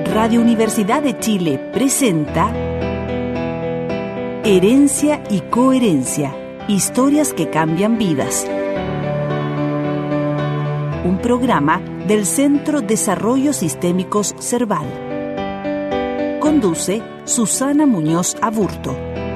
Radio Universidad de Chile presenta Herencia y Coherencia, historias que cambian vidas. Un programa del Centro Desarrollo Sistémicos Cerval. Conduce Susana Muñoz Aburto.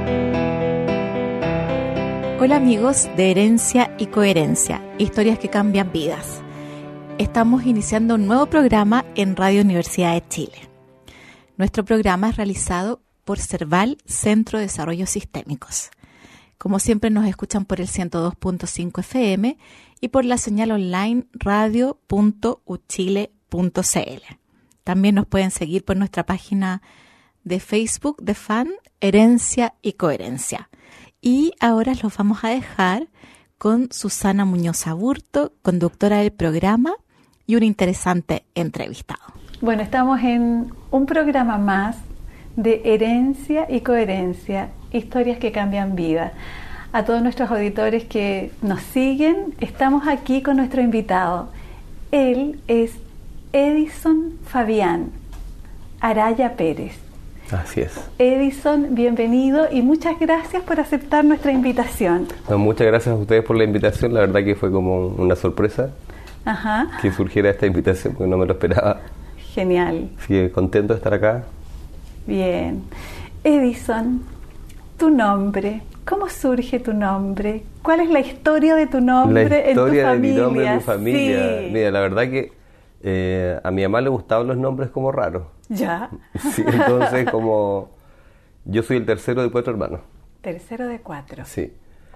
Hola amigos de Herencia y Coherencia, historias que cambian vidas. Estamos iniciando un nuevo programa en Radio Universidad de Chile. Nuestro programa es realizado por Cerval, Centro de Desarrollo Sistémicos. Como siempre nos escuchan por el 102.5 FM y por la señal online radio.uchile.cl. También nos pueden seguir por nuestra página de Facebook de fan Herencia y Coherencia. Y ahora los vamos a dejar con Susana Muñoz Aburto, conductora del programa y un interesante entrevistado. Bueno, estamos en un programa más de Herencia y Coherencia, historias que cambian vida. A todos nuestros auditores que nos siguen, estamos aquí con nuestro invitado. Él es Edison Fabián Araya Pérez. Así es. Edison, bienvenido y muchas gracias por aceptar nuestra invitación. No, muchas gracias a ustedes por la invitación, la verdad que fue como una sorpresa. Ajá. Que surgiera esta invitación, porque no me lo esperaba. Genial. Así que contento de estar acá. Bien. Edison, tu nombre, ¿cómo surge tu nombre? ¿Cuál es la historia de tu nombre en tu familia? La historia de mi nombre en mi familia. Sí. Mira, la verdad que a mi mamá le gustaban los nombres como raros. ¿Ya? Sí, entonces como yo soy el tercero de 4 hermanos. Tercero de 4. Sí.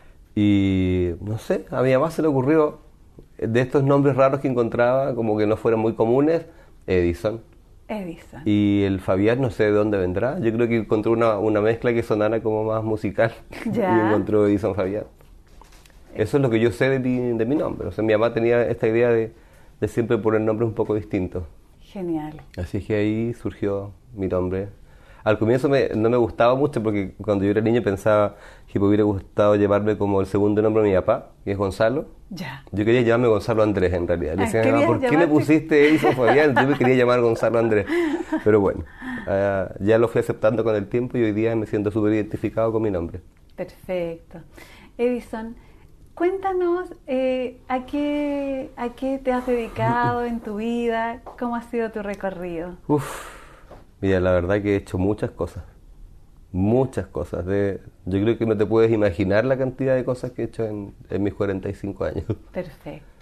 Y no sé, a mi mamá se le ocurrió de estos nombres raros que encontraba, como que no fueran muy comunes, Edison. Edison. Y el Fabián no sé de dónde vendrá. Yo creo que encontró una mezcla que sonara como más musical. Ya. Y encontró Edison Fabián. Eso es lo que yo sé de mi nombre. O sea, mi mamá tenía esta idea de siempre poner nombres un poco distintos. Genial. Así que ahí surgió mi nombre. Al comienzo no me gustaba mucho porque cuando yo era niño pensaba que me hubiera gustado llevarme como el segundo nombre de mi papá, que es Gonzalo. Ya. Yo quería llamarme Gonzalo Andrés en realidad. Le decía, ¿querías ¿por qué me llamarte? pusiste Edison Fabián? Yo me quería llamar Gonzalo Andrés. Pero bueno, ya lo fui aceptando con el tiempo y hoy día me siento súper identificado con mi nombre. Perfecto. Edison, cuéntanos a qué te has dedicado en tu vida, cómo ha sido tu recorrido. Mira, la verdad que he hecho muchas cosas. Muchas cosas. Yo creo que no te puedes imaginar la cantidad de cosas que he hecho en mis 45 años. Perfecto.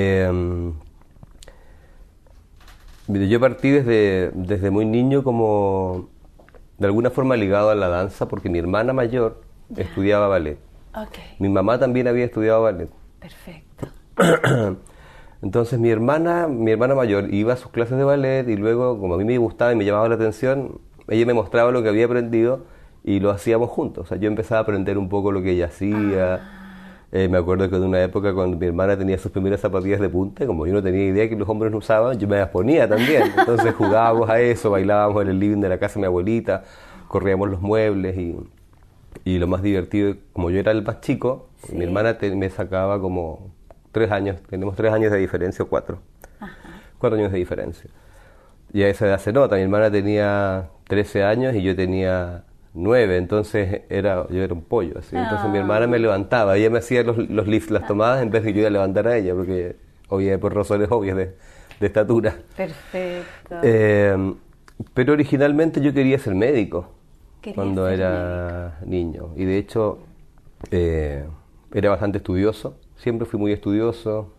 Mira, yo partí desde muy niño como de alguna forma ligado a la danza porque mi hermana mayor estudiaba ballet. Okay. Mi mamá también había estudiado ballet. Perfecto. Entonces mi hermana mayor iba a sus clases de ballet y luego, como a mí me gustaba y me llamaba la atención, ella me mostraba lo que había aprendido y lo hacíamos juntos. O sea, yo empezaba a aprender un poco lo que ella hacía. Me acuerdo que en una época cuando mi hermana tenía sus primeras zapatillas de punta, como yo no tenía idea que los hombres no usaban, yo me las ponía también. Entonces jugábamos a eso, bailábamos en el living de la casa de mi abuelita, corríamos los muebles y lo más divertido, como yo era el más chico, sí. Mi hermana me sacaba como 3 años, tenemos 3 años de diferencia o 4. Ajá. 4 años de diferencia. Y a esa edad se nota, mi hermana tenía 13 años y yo tenía 9, entonces yo era un pollo, así. Entonces mi hermana me levantaba, ella me hacía los lifts, las tomadas, en vez de que yo iba a levantar a ella, porque obviamente por razones obvias de estatura. Perfecto. Pero originalmente yo quería ser médico cuando era niño, y de hecho era bastante estudioso, siempre fui muy estudioso,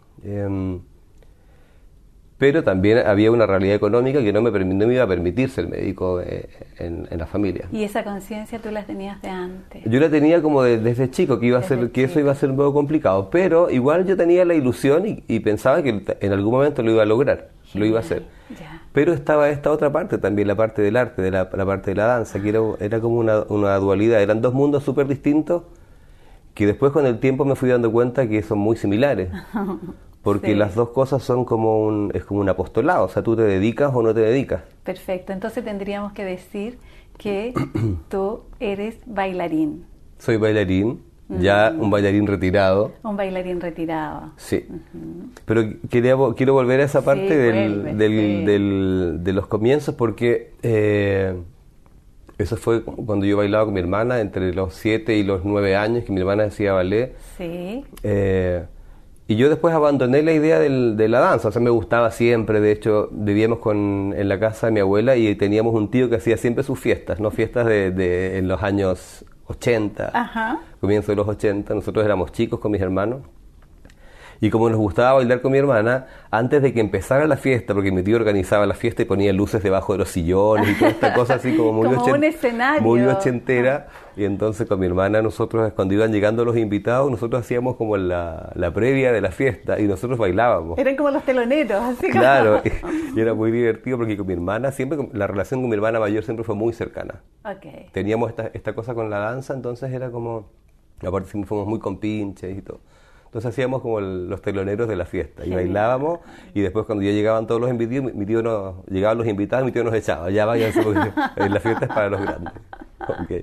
pero también había una realidad económica que no me iba a permitir ser médico en la familia. ¿Y esa conciencia tú la tenías de antes? Yo la tenía como desde chico, que eso iba a ser un poco complicado, pero igual yo tenía la ilusión y pensaba que en algún momento lo iba a lograr, lo iba a hacer. Ya. Pero estaba esta otra parte también, la parte del arte, la parte de la danza, que era como una dualidad, eran 2 mundos súper distintos que después con el tiempo me fui dando cuenta que son muy similares. Porque sí. Las 2 cosas son como un apostolado, o sea, tú te dedicas o no te dedicas. Perfecto, entonces tendríamos que decir que tú eres bailarín. Soy bailarín, ya un bailarín retirado. Un bailarín retirado. Sí. Pero quiero volver a esa parte de los comienzos porque eso fue cuando yo bailaba con mi hermana entre los 7 y los 9 años, que mi hermana hacía ballet. Sí. Y yo después abandoné la idea de la danza, o sea, me gustaba siempre. De hecho, vivíamos en la casa de mi abuela y teníamos un tío que hacía siempre sus fiestas, ¿no? Fiestas en los años 80, Ajá. comienzo de los 80. Nosotros éramos chicos con mis hermanos. Y como nos gustaba bailar con mi hermana, antes de que empezara la fiesta, porque mi tío organizaba la fiesta y ponía luces debajo de los sillones y toda esta cosa así como muy, como un escenario. Muy ochentera. Y entonces con mi hermana nosotros, cuando iban llegando los invitados, nosotros hacíamos como la previa de la fiesta y nosotros bailábamos. Eran como los teloneros, así como... Claro, y era muy divertido porque con mi hermana, la relación con mi hermana mayor siempre fue muy cercana. Okay. Teníamos esta cosa con la danza, entonces era como, aparte siempre fuimos muy compinches y todo. Entonces hacíamos como los teloneros de la fiesta y bailábamos y después cuando ya llegaban todos los invitados, llegaban los invitados, mi tío nos echaba, ya váyanse porque la fiesta es para los grandes. Okay.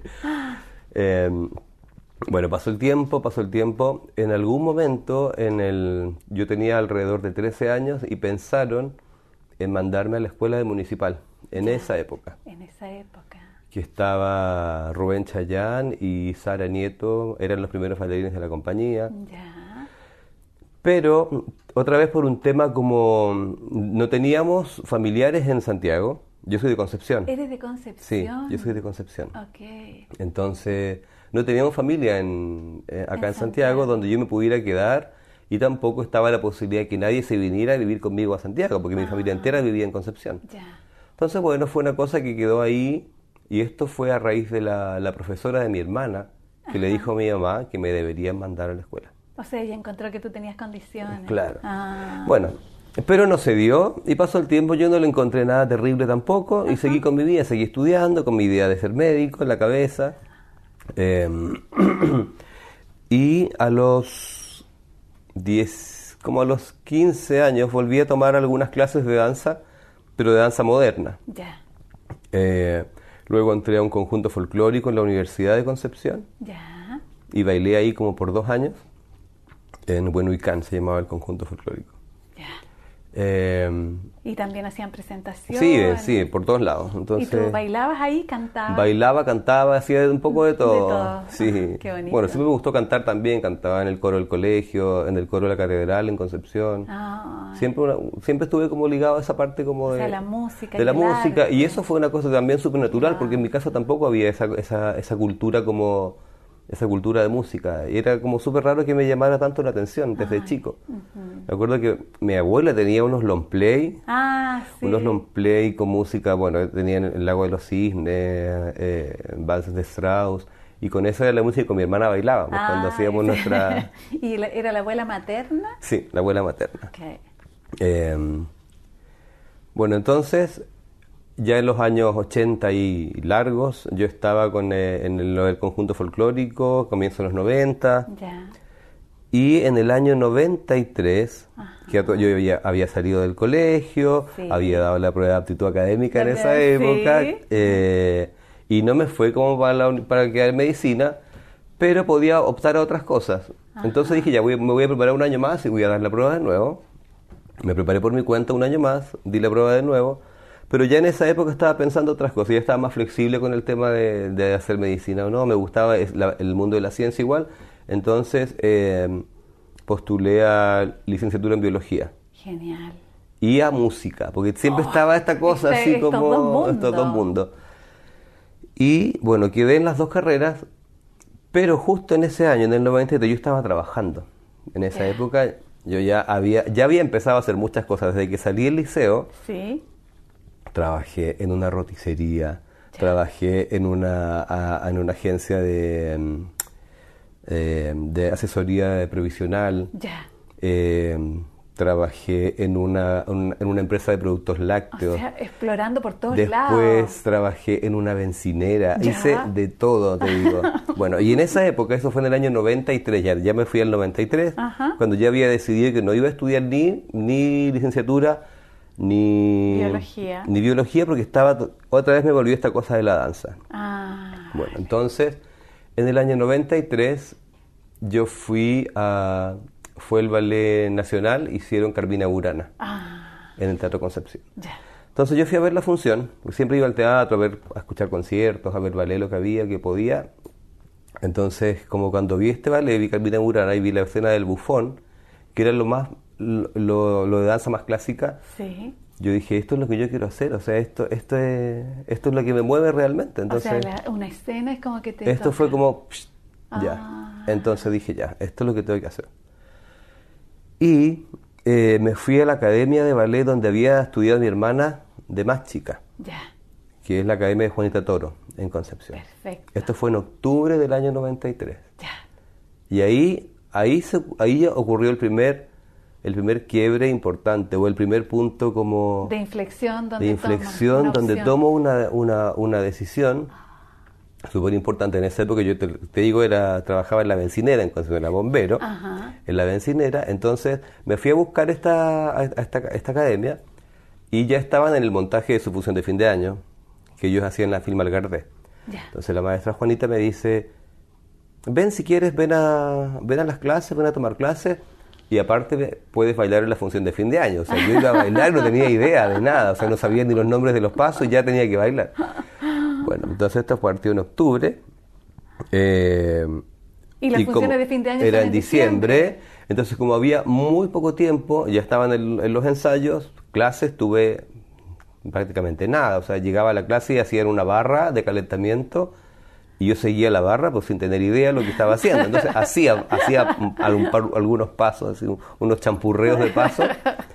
Bueno, pasó el tiempo, en algún momento yo tenía alrededor de 13 años y pensaron en mandarme a la escuela municipal, en esa época. En esa época. Que estaba Rubén Chayán y Sara Nieto, eran los primeros bailarines de la compañía. Ya. Pero, otra vez por un tema como no teníamos familiares en Santiago, yo soy de Concepción. ¿Eres de Concepción? Sí, yo soy de Concepción. Ok. Entonces, no teníamos familia acá en Santiago donde yo me pudiera quedar y tampoco estaba la posibilidad de que nadie se viniera a vivir conmigo a Santiago, porque mi familia entera vivía en Concepción. Ya. Entonces, bueno, fue una cosa que quedó ahí y esto fue a raíz de la profesora de mi hermana que le dijo a mi mamá que me deberían mandar a la escuela. O sea, ella encontró que tú tenías condiciones. Claro. Bueno, pero no se dio y pasó el tiempo, yo no le encontré nada terrible tampoco y seguí con mi vida, seguí estudiando con mi idea de ser médico en la cabeza. Y a los 15 años volví a tomar algunas clases de danza, pero de danza moderna. Ya. Luego entré a un conjunto folclórico en la Universidad de Concepción. Ya. Y bailé ahí como por 2 años. En Huenuicán se llamaba el conjunto folclórico. Ya. Y también hacían presentaciones. Sí, por todos lados. Entonces, ¿y tú bailabas ahí, cantabas? Bailaba, cantaba, hacía un poco de todo. De todo. Sí. Qué bonito. Bueno, siempre me gustó cantar también. Cantaba en el coro del colegio, en el coro de la catedral en Concepción. Siempre estuve como ligado a esa parte como de la música. De la música. Arte. Y eso fue una cosa también súper natural, porque en mi casa tampoco había esa cultura como... esa cultura de música. Y era como súper raro que me llamara tanto la atención desde chico. Me acuerdo que mi abuela tenía unos long play. Sí. Unos long play con música, bueno, tenían El Lago de los Cisnes, valses de Strauss. Y con eso era la música que con mi hermana bailábamos cuando hacíamos nuestra... ¿Y era la abuela materna? Sí, la abuela materna. Okay. Bueno, entonces... Ya en los años 80 y largos, yo estaba en el conjunto folclórico, comienzo de los 90. Ya. Y en el año 93, que yo había salido del colegio, había dado la prueba de aptitud académica en esa época, y no me fue como para quedar en medicina, pero podía optar a otras cosas. Entonces dije, ya me voy a preparar un año más y voy a dar la prueba de nuevo. Me preparé por mi cuenta un año más, di la prueba de nuevo. Pero ya en esa época estaba pensando otras cosas, ya estaba más flexible con el tema de hacer medicina o no, me gustaba el mundo de la ciencia igual, entonces postulé a licenciatura en biología. Genial. Y a música, porque siempre estaba esta cosa así como estos dos mundos. Y bueno, quedé en las 2 carreras, pero justo en ese año, en el 93, yo estaba trabajando. En esa época yo ya había empezado a hacer muchas cosas, desde que salí del liceo. Sí. Trabajé en una roticería, trabajé en una agencia de asesoría previsional, trabajé en una empresa de productos lácteos. O sea, explorando por todos lados. Después trabajé en una bencinera, hice de todo, te digo. Bueno, y en esa época, eso fue en el año 93, ya me fui al 93, cuando ya había decidido que no iba a estudiar ni licenciatura, ni biología, porque otra vez me volvió esta cosa de la danza. Bueno, entonces en el año 93 yo fue el Ballet Nacional, hicieron Carmina Burana en el Teatro Concepción. Ya. Entonces yo fui a ver la función, siempre iba al teatro a escuchar conciertos, a ver ballet, lo que había, que podía. Entonces, como cuando vi este ballet, vi Carmina Burana y vi la escena del bufón, que era lo de danza más clásica. Sí. Yo dije, esto es lo que yo quiero hacer, o sea, esto es lo que me mueve realmente. Entonces, o sea, una escena es como que te esto toca. fue como, ya. Entonces dije, ya, esto es lo que tengo que hacer. Y me fui a la academia de ballet donde había estudiado mi hermana de más chica, Ya. que es la Academia de Juanita Toro, en Concepción. Perfecto. Esto fue en octubre del año 93. Ya. Y ahí ocurrió el primer quiebre importante, o el primer punto como De inflexión donde tomo una decisión súper importante. En esa época yo te digo, trabajaba en la bencinera, en Concepción, era bombero. Ajá. En la bencinera. Entonces me fui a buscar esta academia y ya estaban en el montaje de su función de fin de año, que ellos hacían en la Film Algardé. Ya. Entonces la maestra Juanita me dice, ven si quieres, ven a las clases, ven a tomar clases, y aparte puedes bailar en la función de fin de año. O sea, yo iba a bailar, no tenía idea de nada, o sea, no sabía ni los nombres de los pasos y ya tenía que bailar. Bueno, entonces esto partió en octubre. Y las funciones de fin de año era son en diciembre. Entonces, como había muy poco tiempo, ya estaban en los ensayos, clases, tuve prácticamente nada. O sea, llegaba a la clase y hacían una barra de calentamiento y yo seguía la barra pues sin tener idea de lo que estaba haciendo. Entonces hacía algunos pasos, así, unos champurreos de pasos,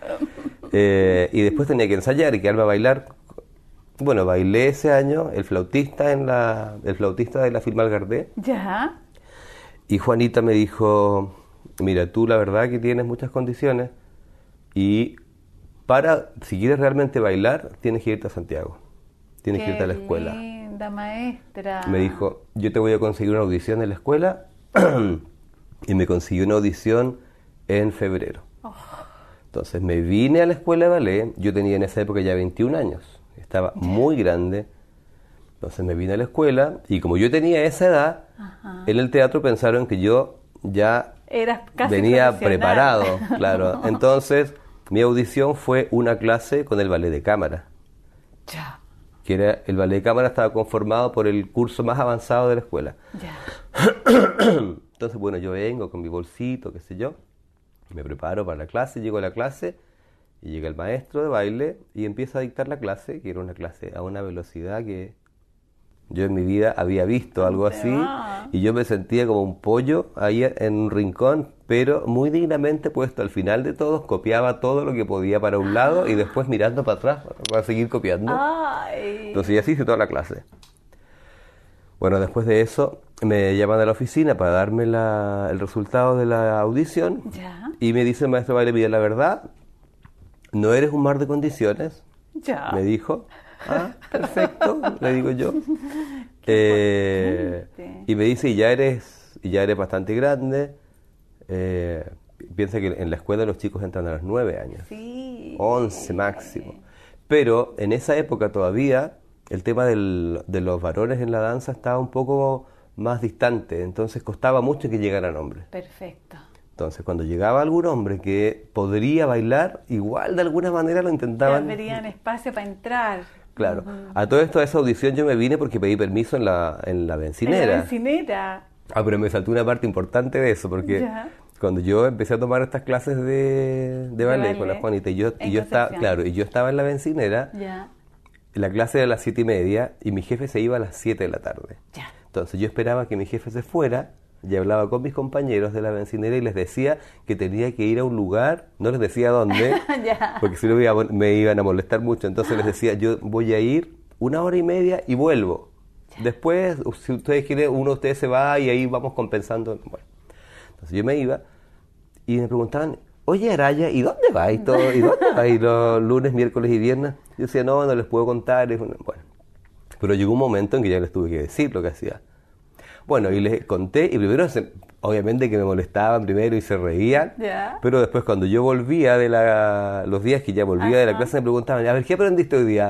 y después tenía que ensayar y quedarme a bailar. Bueno, bailé ese año el flautista de la Film Algardé. Ya. Y Juanita me dijo, mira, tú la verdad que tienes muchas condiciones y si quieres realmente bailar, tienes que irte a Santiago. Tienes que irte a la escuela. Linda maestra. Me dijo, yo te voy a conseguir una audición en la escuela. Y me consiguió una audición en febrero. Entonces me vine a la escuela de ballet. Yo tenía en esa época ya 21 años. Estaba muy grande. Entonces me vine a la escuela y como yo tenía esa edad, en el teatro pensaron que yo ya venía preparado, claro. Entonces mi audición fue una clase con el ballet de cámara. Ya. Que era, el ballet de cámara estaba conformado por el curso más avanzado de la escuela. Ya. Entonces, bueno, yo vengo con mi bolsito, qué sé yo, me preparo para la clase, llego a la clase y llega el maestro de baile y empieza a dictar la clase, que era una clase a una velocidad que yo en mi vida había visto algo así, y yo me sentía como un pollo ahí en un rincón, pero muy dignamente puesto al final de todos, copiaba todo lo que podía para un lado y después mirando para atrás para seguir copiando. Ay. Entonces, y así hice toda la clase. Bueno, después de eso me llaman a la oficina para darme el resultado de la audición. Ya. Y me dice el maestro de baile, mira, la verdad, no eres un mar de condiciones, Ya. me dijo. Ah, perfecto, le digo yo. Y me dice, y ya eres bastante grande. Piensa que en la escuela los chicos entran a los 9 años. Sí. 11 máximo. Pero en esa época todavía el tema de los varones en la danza estaba un poco más distante, entonces costaba mucho que llegaran hombres. Perfecto. Entonces cuando llegaba algún hombre que podría bailar, igual de alguna manera lo intentaban. Ya verían espacio para entrar. Claro. A todo esto, a esa audición yo me vine porque pedí permiso en la bencinera. En la bencinera. Pero me saltó una parte importante de eso, porque Ya. cuando yo empecé a tomar estas clases de ballet con la Juanita, y yo estaba en la bencinera, Ya. la clase era a las 7:30 y mi jefe se iba a las 7 de la tarde. Ya. Entonces yo esperaba que mi jefe se fuera y hablaba con mis compañeros de la bencinera y les decía que tenía que ir a un lugar, no les decía dónde, Ya. porque si no me iban a molestar mucho. Entonces les decía, yo voy a ir 1 hora y media y vuelvo. Ya. Después, si ustedes quieren, uno de ustedes se va y ahí vamos compensando. Bueno, entonces yo me iba y me preguntaban, oye Araya, ¿y dónde vas? ¿Y dónde vas los lunes, miércoles y viernes? Yo decía, no les puedo contar. Bueno, pero llegó un momento en que ya les tuve que decir lo que hacía. Bueno, y les conté, y primero, obviamente que me molestaban primero y se reían, Ya. pero después cuando yo volvía los días que ya volvía de la clase me preguntaban, a ver, ¿qué aprendiste hoy día?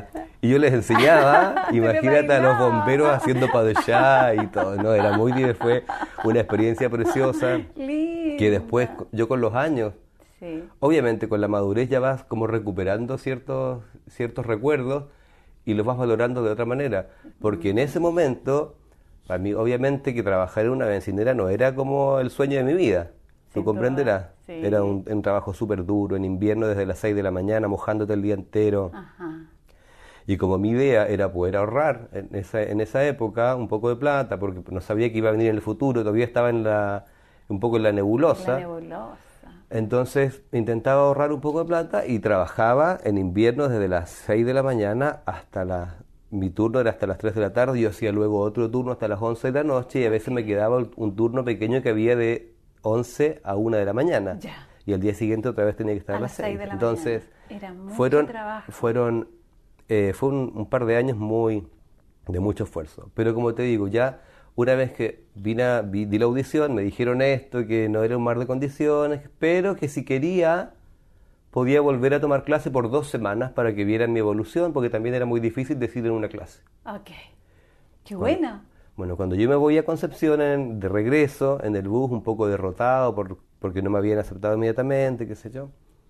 Y yo les enseñaba, Te lo imagínate a los imaginaba. bomberos haciendo padellá y todo, ¿no? Era muy divertido, fue una experiencia preciosa Linda. que después yo con los años, Sí. obviamente con la madurez ya vas como recuperando ciertos recuerdos y los vas valorando de otra manera, porque en ese momento, para mí obviamente que trabajar en una bencinera no era como el sueño de mi vida, tú Sin comprenderás, duda, sí. era un trabajo súper duro, en invierno desde las 6 de la mañana mojándote el día entero. Ajá. Y como mi idea era poder ahorrar en esa época un poco de plata, porque no sabía que iba a venir en el futuro, todavía estaba un poco en la nebulosa. La nebulosa. Entonces intentaba ahorrar un poco de plata y trabajaba en invierno desde las 6 de la mañana mi turno era hasta las 3 de la tarde, yo hacía luego otro turno hasta las 11 de la noche y a veces me quedaba un turno pequeño que había de 11 a 1 de la mañana. Ya. Y al día siguiente otra vez tenía que estar a las 6. de la Entonces mañana. Era mucho fueron trabajo. fue un par de años de mucho esfuerzo. Pero como te digo, ya una vez que di la audición, me dijeron esto, que no era un mar de condiciones, pero que si quería podía volver a tomar clase por 2 semanas para que vieran mi evolución, porque también era muy difícil decir en una clase. Ok. Qué bueno. Bueno, cuando yo me voy a Concepción de regreso, en el bus, un poco derrotado porque no me habían aceptado inmediatamente, qué sé yo,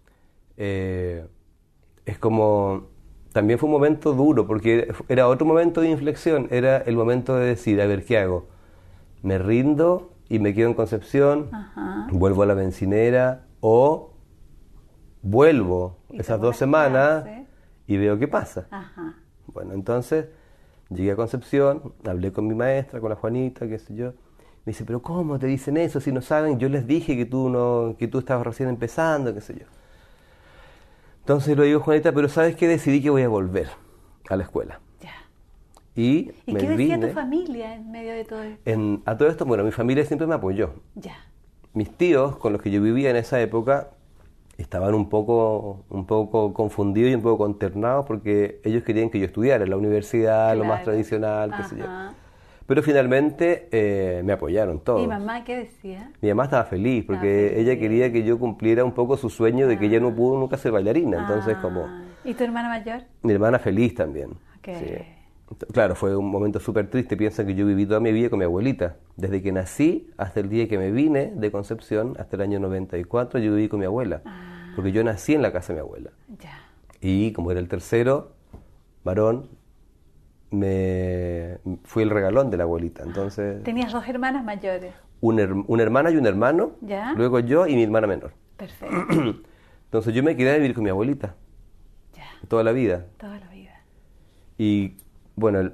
es como... También fue un momento duro, porque era otro momento de inflexión, era el momento de decir, a ver, ¿qué hago? ¿Me rindo y me quedo en Concepción? Ajá. ¿Vuelvo a la bencinera? ¿O vuelvo Y esas tomo 2 las semanas clases. y veo qué pasa? Ajá. Bueno, entonces llegué a Concepción, hablé con mi maestra, con la Juanita, qué sé yo. Me dice, pero ¿cómo te dicen eso si no saben? Yo les dije que tú estabas recién empezando, qué sé yo. Entonces le digo, Juanita, pero ¿sabes qué? Decidí que voy a volver a la escuela. Ya. Y ¿Y me qué decía vine tu familia en medio de todo esto? a todo esto. Bueno, mi familia siempre me apoyó. Ya. Mis tíos, con los que yo vivía en esa época, estaban un poco confundidos y un poco consternados porque ellos querían que yo estudiara en la universidad, lo más Claro. tradicional, qué sé yo. Ajá. Pero finalmente me apoyaron todos. ¿Y mamá qué decía? Mi mamá estaba feliz porque Estaba feliz. ella quería que yo cumpliera un poco su sueño de que ella no pudo nunca ser bailarina. Entonces, como ¿Y tu hermana mayor? mi hermana feliz también. Ok. Sí. Claro, fue un momento súper triste. Piensa que yo viví toda mi vida con mi abuelita. Desde que nací hasta el día que me vine de Concepción, hasta el año 94, yo viví con mi abuela. Porque yo nací en la casa de mi abuela. Ya. Y como era el tercero varón, fui el regalón de la abuelita. Entonces, Tenías 2 hermanas mayores. una hermana y un hermano, ¿Ya? luego yo y mi hermana menor. Perfecto. Entonces yo me quedé a vivir con mi abuelita Ya. toda la vida. Toda la vida. Y bueno,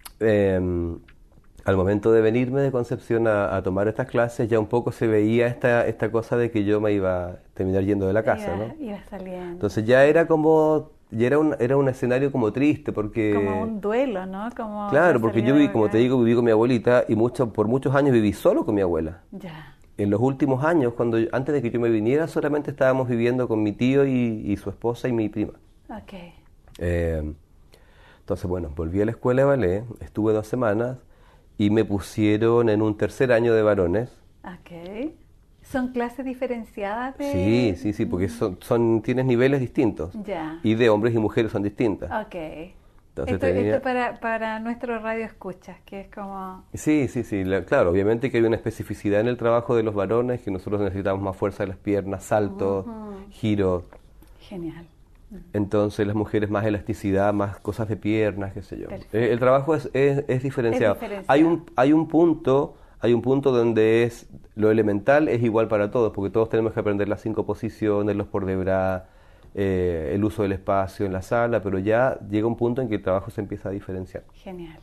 al momento de venirme de Concepción a tomar estas clases, ya un poco se veía esta cosa de que yo me iba a terminar yendo de la casa, ¿no? Iba saliendo. Entonces ya era un escenario como triste, porque... Como un duelo, ¿no? Como Claro, la porque salida yo de viví, como te hogar. digo, viví con mi abuelita y por muchos años viví solo con mi abuela. Ya. En los últimos años, antes de que yo me viniera, solamente estábamos viviendo con mi tío y su esposa y mi prima. Ok. Entonces, bueno, volví a la escuela de ballet, estuve 2 semanas y me pusieron en un tercer año de varones. Ok. ¿Son clases diferenciadas de...? Sí, porque tienes niveles distintos. Ya. Y de hombres y mujeres son distintas. Ok. Entonces Esto para nuestro radio escuchas, que es como... Sí, claro, obviamente que hay una especificidad en el trabajo de los varones, que nosotros necesitamos más fuerza de las piernas, saltos, giros. Genial. Entonces las mujeres más elasticidad, más cosas de piernas, qué sé yo. Perfecto. El trabajo es diferenciado. Es diferenciado. Hay un punto donde lo elemental es igual para todos, porque todos tenemos que aprender las 5 posiciones, los por detrás, el uso del espacio en la sala, pero ya llega un punto en que el trabajo se empieza a diferenciar. Genial.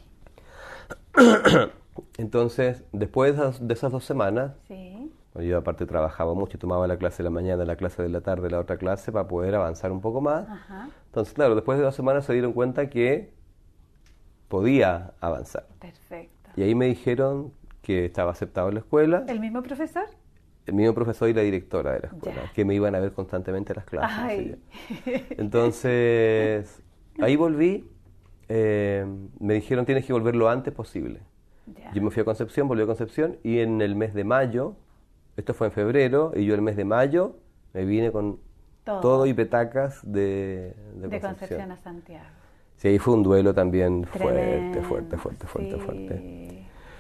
Entonces, después de esas 2 semanas, Sí. bueno, yo aparte trabajaba mucho, tomaba la clase de la mañana, la clase de la tarde, la otra clase para poder avanzar un poco más. Ajá. Entonces, claro, después de 2 semanas se dieron cuenta que podía avanzar. Perfecto. Y ahí me dijeron que estaba aceptado en la escuela, ¿El mismo profesor? el mismo profesor y la directora de la escuela, Ya. que me iban a ver constantemente a las clases. Ay. Entonces, ahí volví, me dijeron tienes que volver lo antes posible. Ya. Yo me fui a Concepción, volví a Concepción y en el mes de mayo, esto fue en febrero, y yo el mes de mayo me vine con Todo. todo y petacas de De Concepción a Santiago. Sí, ahí fue un duelo también Tremendo, fuerte.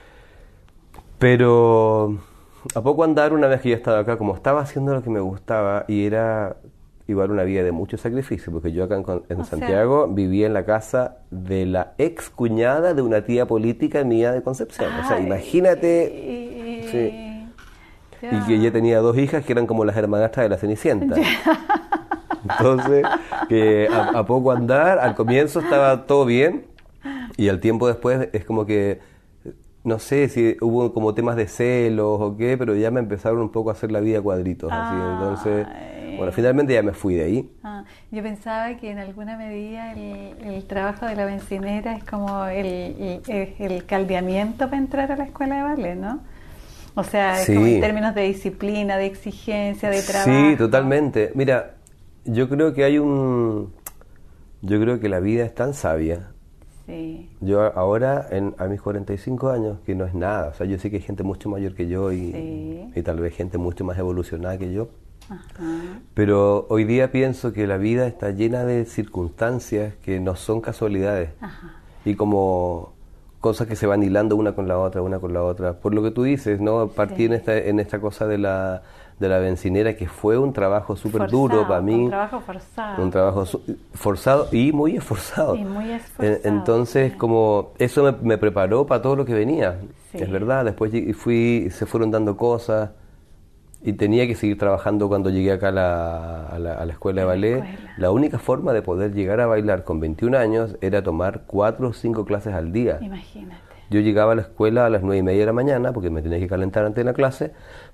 Pero a poco andar, una vez que ya estaba acá, como estaba haciendo lo que me gustaba, y era igual una vida de mucho sacrificio, porque yo acá en Santiago vivía en la casa de la ex cuñada de una tía política mía de Concepción. O sea, imagínate. Sí. Y que ella tenía 2 hijas que eran como las hermanastras de la Cenicienta. Entonces, que a poco andar, al comienzo estaba todo bien, y al tiempo después es como que, no sé si hubo como temas de celos o qué, pero ya me empezaron un poco a hacer la vida cuadritos. Así. Entonces, bueno, finalmente ya me fui de ahí. Yo pensaba que en alguna medida el trabajo de la bencinera es como el caldeamiento para entrar a la escuela de ballet, ¿no? O sea, es como en términos de disciplina, de exigencia, de trabajo. Sí, totalmente. Mira, yo creo que yo creo que la vida es tan sabia. Sí. Yo ahora, a mis 45 años, que no es nada, o sea, yo sé que hay gente mucho mayor que yo y tal vez gente mucho más evolucionada que yo. Ajá. Pero hoy día pienso que la vida está llena de circunstancias que no son casualidades. Ajá. Y como cosas que se van hilando una con la otra. Por lo que tú dices, ¿no? Partí en esta cosa de la bencinera, que fue un trabajo súper duro para mí. Un trabajo forzado. Un trabajo forzado y muy esforzado. Y muy esforzado. Entonces, como eso me preparó para todo lo que venía. Sí. Es verdad, después se fueron dando cosas. Y tenía que seguir trabajando cuando llegué acá a la escuela de ballet. La única forma de poder llegar a bailar con 21 años era tomar 4 o 5 clases al día. Imagínate. Yo llegaba a la escuela a las 9:30 de la mañana, porque me tenía que calentar antes de la clase,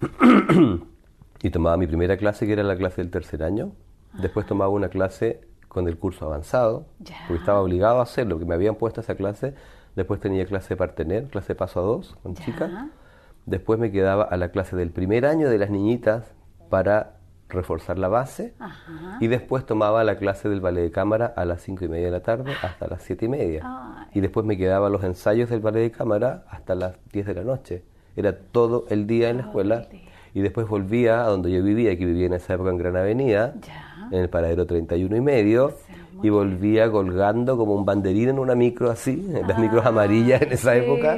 y tomaba mi primera clase, que era la clase del tercer año. Después tomaba una clase con el curso avanzado, porque estaba obligado a hacerlo, porque me habían puesto esa clase. Después tenía clase de partener, clase de paso a 2 con chicas. Después me quedaba a la clase del primer año de las niñitas para reforzar la base. Ajá. Y después tomaba la clase del ballet de cámara a las 5:30 de la tarde hasta las 7:30. Y después me quedaba los ensayos del ballet de cámara hasta las 10 de la noche. Era todo el día en la escuela. Y después volvía a donde yo vivía, que vivía en esa época en Gran Avenida, en el paradero 31,5, y volvía colgando como un banderín en una micro así, en las micros amarillas en esa época.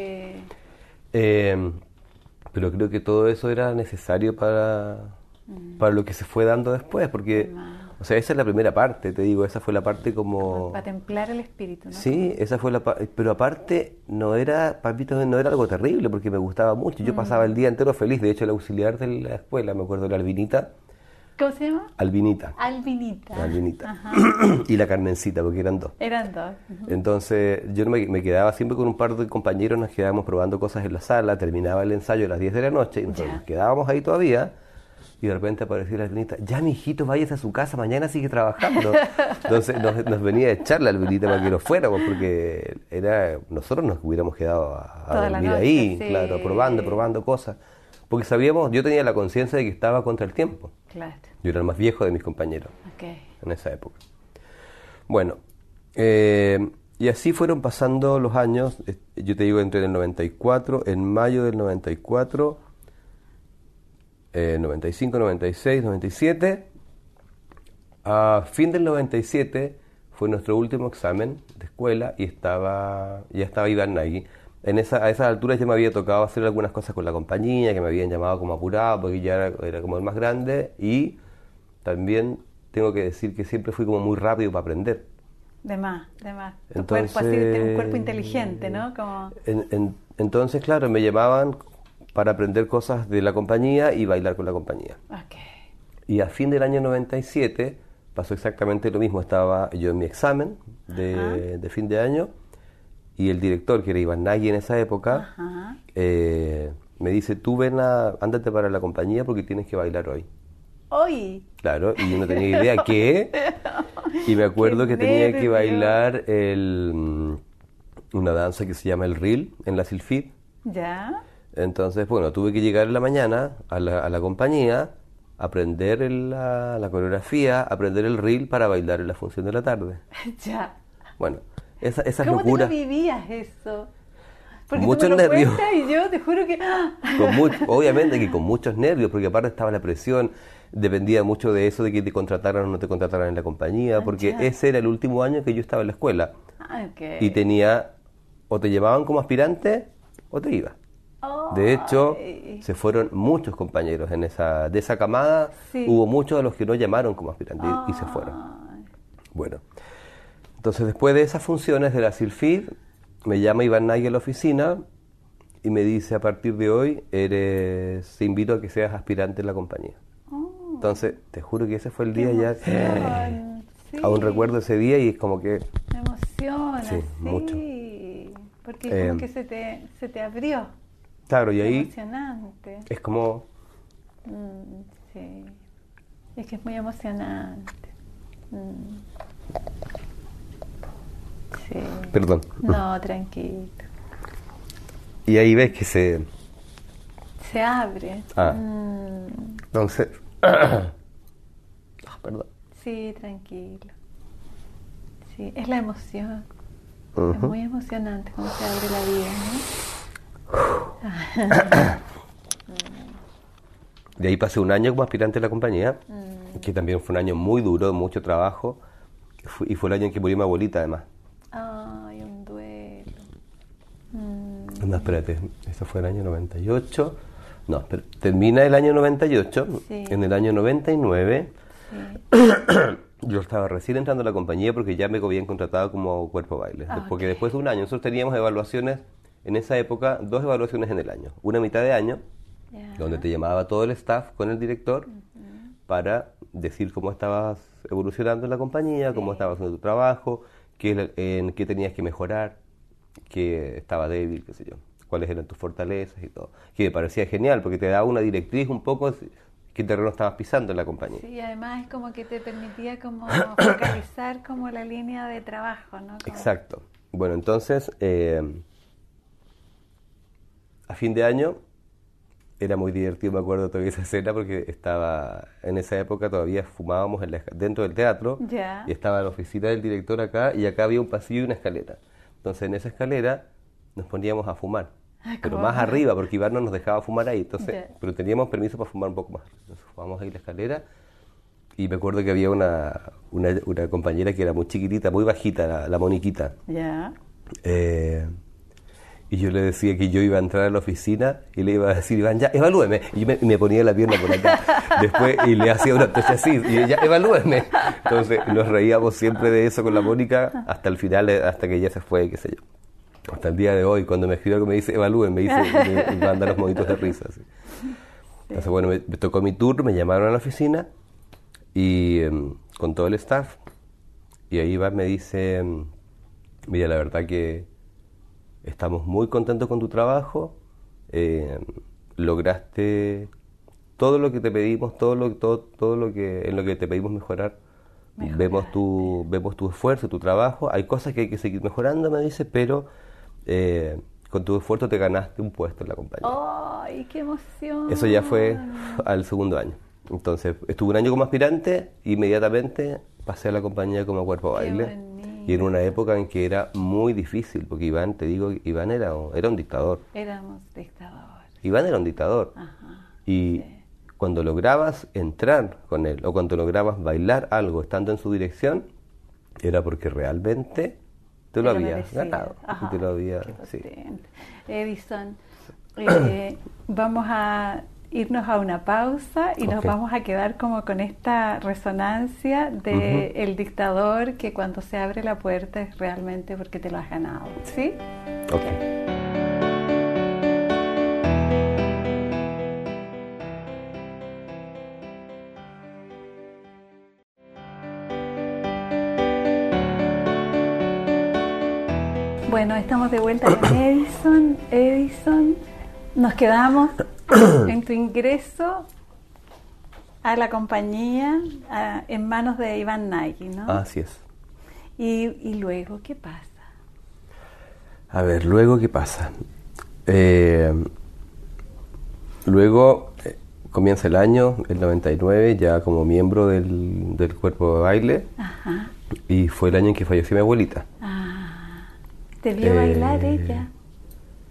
Pero creo que todo eso era necesario para lo que se fue dando después, porque, o sea, esa es la primera parte, te digo, esa fue la parte como para templar el espíritu, ¿no? Sí, esa fue la parte, pero aparte no era, papito, no era algo terrible, porque me gustaba mucho, yo pasaba el día entero feliz. De hecho, el auxiliar de la escuela, me acuerdo de la Albinita. ¿Cómo se llama? Albinita. Ajá. Y la Carmencita, porque eran 2. Eran 2. Entonces yo me quedaba siempre con un par de compañeros, nos quedábamos probando cosas en la sala, terminaba el ensayo a las 10 de la noche, y nosotros nos quedábamos ahí todavía, y de repente apareció la Albinita: ya, mijito, váyase a su casa, mañana sigue trabajando. Entonces nos venía a echar la Albinita para que nos fuéramos, porque nosotros nos hubiéramos quedado a dormir ahí, claro, probando cosas. Porque sabíamos, yo tenía la conciencia de que estaba contra el tiempo. Claro. Yo era el más viejo de mis compañeros en esa época. Bueno, y así fueron pasando los años. Yo te digo, entré en el 94, en mayo del 94, 95, 96, 97. A fin del 97 fue nuestro último examen de escuela y ya estaba Iván Nagui. A esas alturas ya me había tocado hacer algunas cosas con la compañía, que me habían llamado como apurado, porque ya era como el más grande, y también tengo que decir que siempre fui como muy rápido para aprender. De más. Entonces, cuerpo así, un cuerpo inteligente, ¿no? Como... Entonces, claro, me llamaban para aprender cosas de la compañía y bailar con la compañía. Y a fin del año 97 pasó exactamente lo mismo. Estaba yo en mi examen de fin de año, y el director, que era Iván Nagui en esa época, me dice: tú ándate para la compañía porque tienes que bailar hoy. ¿Hoy? Claro, y yo no tenía idea qué. Y me acuerdo que tenía que bailar una danza que se llama el reel en la Silfit. ¿Ya? Entonces, bueno, tuve que llegar en la mañana a la compañía, aprender la coreografía, aprender el reel para bailar en la función de la tarde. Ya. Bueno, esas locuras. locuras. ¿Cómo vivías eso? Porque muchos tú me lo nervios. cuentas y yo te juro que... Obviamente que con muchos nervios, porque aparte estaba la presión. dependía mucho de eso, de que te contrataran o no te contrataran en la compañía, porque ese era el último año que yo estaba en la escuela. Y tenía, o te llevaban como aspirante o te ibas. De hecho, se fueron muchos compañeros de esa camada, hubo muchos de los que no llamaron como aspirantes y se fueron. Bueno, entonces después de esas funciones de la Silfid, me llama Iván Nagy a la oficina y me dice, a partir de hoy te invito a que seas aspirante en la compañía. Entonces, te juro que ese fue el día ya, aún recuerdo ese día y es como que... Me emociona, mucho. Porque es como que se te abrió. Claro, y ahí emocionante. Es como... sí, es que es muy emocionante. Sí. Perdón. No, tranquilo. Y ahí ves que se abre. Entonces... perdón. Sí, tranquilo. Sí, es la emoción. Uh-huh. Es muy emocionante cuando se abre la vida, ¿no? De ahí pasé un año como aspirante en la compañía, que también fue un año muy duro, mucho trabajo, y fue el año en que murió mi abuelita además. Ay, un duelo. No, espérate, eso fue el año 98. No, pero termina el año 98, en el año 99, yo estaba recién entrando a la compañía porque ya me habían contratado como cuerpo baile. Porque después de un año, nosotros teníamos evaluaciones, en esa época, 2 evaluaciones en el año. Una a mitad de año, donde te llamaba todo el staff con el director para decir cómo estabas evolucionando en la compañía, cómo estabas haciendo tu trabajo, en qué tenías que mejorar, qué estaba débil, qué sé yo, cuáles eran tus fortalezas y todo. Que me parecía genial porque te daba una directriz un poco qué terreno estabas pisando en la compañía. Sí, y además es como que te permitía como focalizar como la línea de trabajo, ¿no? Exacto. Bueno, entonces, a fin de año era muy divertido, me acuerdo todavía esa escena porque estaba, en esa época todavía fumábamos dentro del teatro y estaba la oficina del director acá y acá había un pasillo y una escalera. Entonces en esa escalera nos poníamos a fumar. Pero más arriba, porque Iván no nos dejaba fumar ahí, entonces, pero teníamos permiso para fumar un poco más. Entonces fumamos ahí la escalera y me acuerdo que había una compañera que era muy chiquitita, muy bajita, la Moniquita. Y yo le decía que yo iba a entrar a la oficina y le iba a decir, Iván, ya, evalúeme. Y me ponía la pierna por acá. Después, y le hacía una tocha así, y ella, evalúeme. Entonces nos reíamos siempre de eso con la Mónica hasta el final, hasta que ella se fue, qué sé yo. Hasta el día de hoy, cuando me escribe algo me dice, evalúen, me manda los monitos de risa. Así. Entonces, bueno, me tocó mi turno, me llamaron a la oficina y con todo el staff. Y ahí Iván me dice, mira, la verdad que estamos muy contentos con tu trabajo, lograste todo lo que te pedimos, todo lo que en lo que te pedimos mejorar. Vemos tu esfuerzo, tu trabajo. Hay cosas que hay que seguir mejorando, me dice, pero con tu esfuerzo te ganaste un puesto en la compañía. ¡Ay, qué emoción! Eso ya fue al segundo año. Entonces, estuve un año como aspirante, inmediatamente pasé a la compañía como cuerpo baile. Y en una época en que era muy difícil, porque Iván, te digo, Iván era un dictador. Éramos dictadores. Iván era un dictador. Y cuando lograbas entrar con él o cuando lograbas bailar algo estando en su dirección, era porque realmente te lo habías ganado. Te lo había, Edison, vamos a irnos a una pausa y nos vamos a quedar como con esta resonancia de el dictador, que cuando se abre la puerta es realmente porque te lo has ganado. ¿Sí? Ok. Bueno, estamos de vuelta con Edison. Edison, nos quedamos en tu ingreso a la compañía en manos de Iván Nagy, ¿no? Así es. ¿Y luego qué pasa? A ver, ¿luego qué pasa? Luego comienza el año, el 99, ya como miembro del cuerpo de baile. Y fue el año en que falleció mi abuelita. ¿Te vio bailar ella?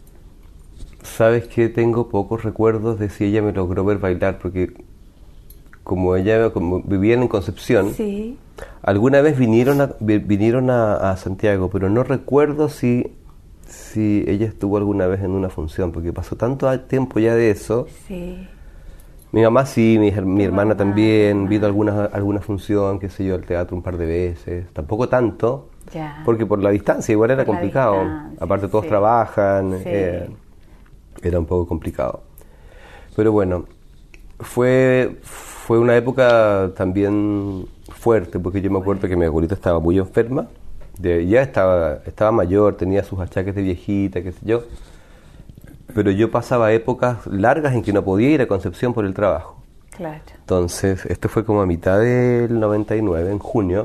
Sabes que tengo pocos recuerdos de si ella me logró ver bailar, porque como ella vivían en Concepción, Sí. alguna vez vinieron a Santiago, pero no recuerdo si ella estuvo alguna vez en una función, porque pasó tanto tiempo ya de eso. Sí. Mi mamá sí, mi hermana mamá, también, vino alguna función, qué sé yo, al teatro un par de veces, tampoco tanto, Ya. porque por la distancia igual era Por la complicado, distancia, aparte todos sí. trabajan, Sí. era un poco complicado. Pero bueno, fue una época también fuerte, porque yo me acuerdo que mi abuelita estaba muy enferma, ya estaba mayor, tenía sus achaques de viejita, qué sé yo, pero yo pasaba épocas largas en que no podía ir a Concepción por el trabajo. Claro. Entonces, esto fue como a mitad del 99, en junio.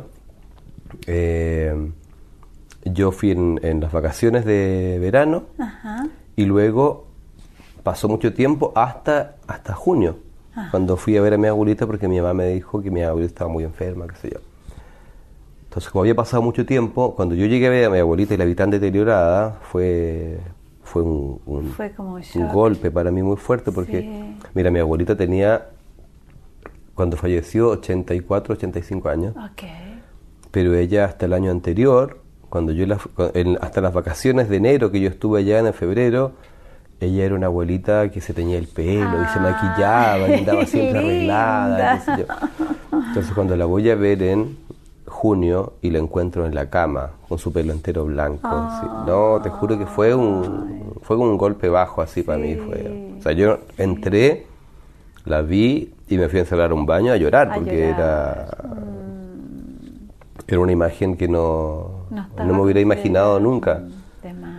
Yo fui en las vacaciones de verano Ajá. y luego pasó mucho tiempo hasta junio, cuando fui a ver a mi abuelita porque mi mamá me dijo que mi abuelita estaba muy enferma, qué sé yo. Entonces, como había pasado mucho tiempo, cuando yo llegué a ver a mi abuelita y la vi tan deteriorada, fue un Fue como un un shock. golpe para mí muy fuerte porque, Sí. mira, mi abuelita tenía, cuando falleció, 84, 85 años, Ok. pero ella hasta el año anterior, cuando hasta las vacaciones de enero que yo estuve allá en febrero, ella era una abuelita que se teñía el pelo y se maquillaba y andaba siempre arreglada, qué sé yo. Entonces cuando la voy a ver en junio y la encuentro en la cama con su pelo entero blanco, así, no, te juro que fue como un golpe bajo así para mí. O sea, yo entré, la vi y me fui a encerrar a un baño a llorar porque era una imagen que no me hubiera imaginado nunca. De más.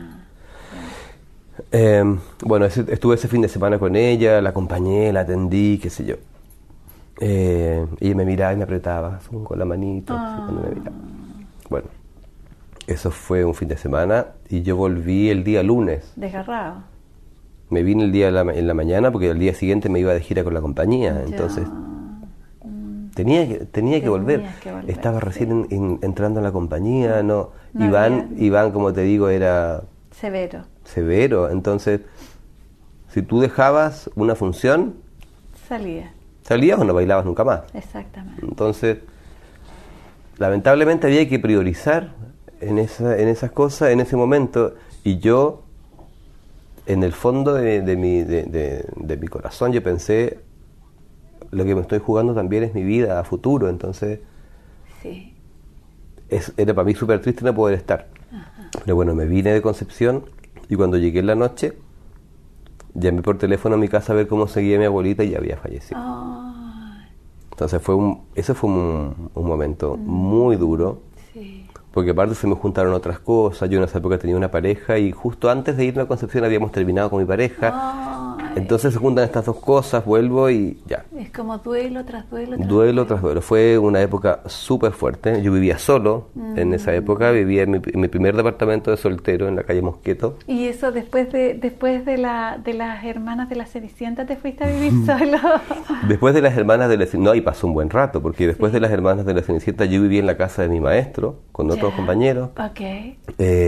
Bueno, estuve ese fin de semana con ella, la acompañé, la atendí, qué sé yo. Ella me miraba y me apretaba con la manito, así, cuando me miraba. Bueno, eso fue un fin de semana y yo volví el día lunes. Desgarrado. Me vine el día en la mañana porque al día siguiente me iba de gira con la compañía, entonces tenía que volver. Estaba recién entrando en la compañía, no Iván, como te digo, era severo, entonces si tú dejabas una función, salías o no bailabas nunca más. Exactamente. Entonces, lamentablemente había que priorizar en esas cosas en ese momento, y yo en el fondo de mi corazón yo pensé, lo que me estoy jugando también es mi vida a futuro, entonces sí. Era para mí súper triste no poder estar. Ajá. Pero bueno, me vine de Concepción y cuando llegué en la noche llamé por teléfono a mi casa a ver cómo seguía mi abuelita y ya había fallecido. Entonces ese fue un momento muy duro, sí. Porque aparte se me juntaron otras cosas. Yo en esa época tenía una pareja y justo antes de irme a Concepción habíamos terminado con mi pareja. Entonces se juntan estas dos cosas, vuelvo y ya. Es como duelo tras duelo. Duelo tras duelo. Fue una época súper fuerte. Yo vivía solo en esa época, vivía en mi primer departamento de soltero en la calle Mosqueto. ¿Y eso después de las hermanas de la Cenicienta te fuiste a vivir solo? Después de las hermanas de la Cenicienta, no, y pasó un buen rato, porque después de las hermanas de la Cenicienta yo viví en la casa de mi maestro, con otros compañeros. Okay.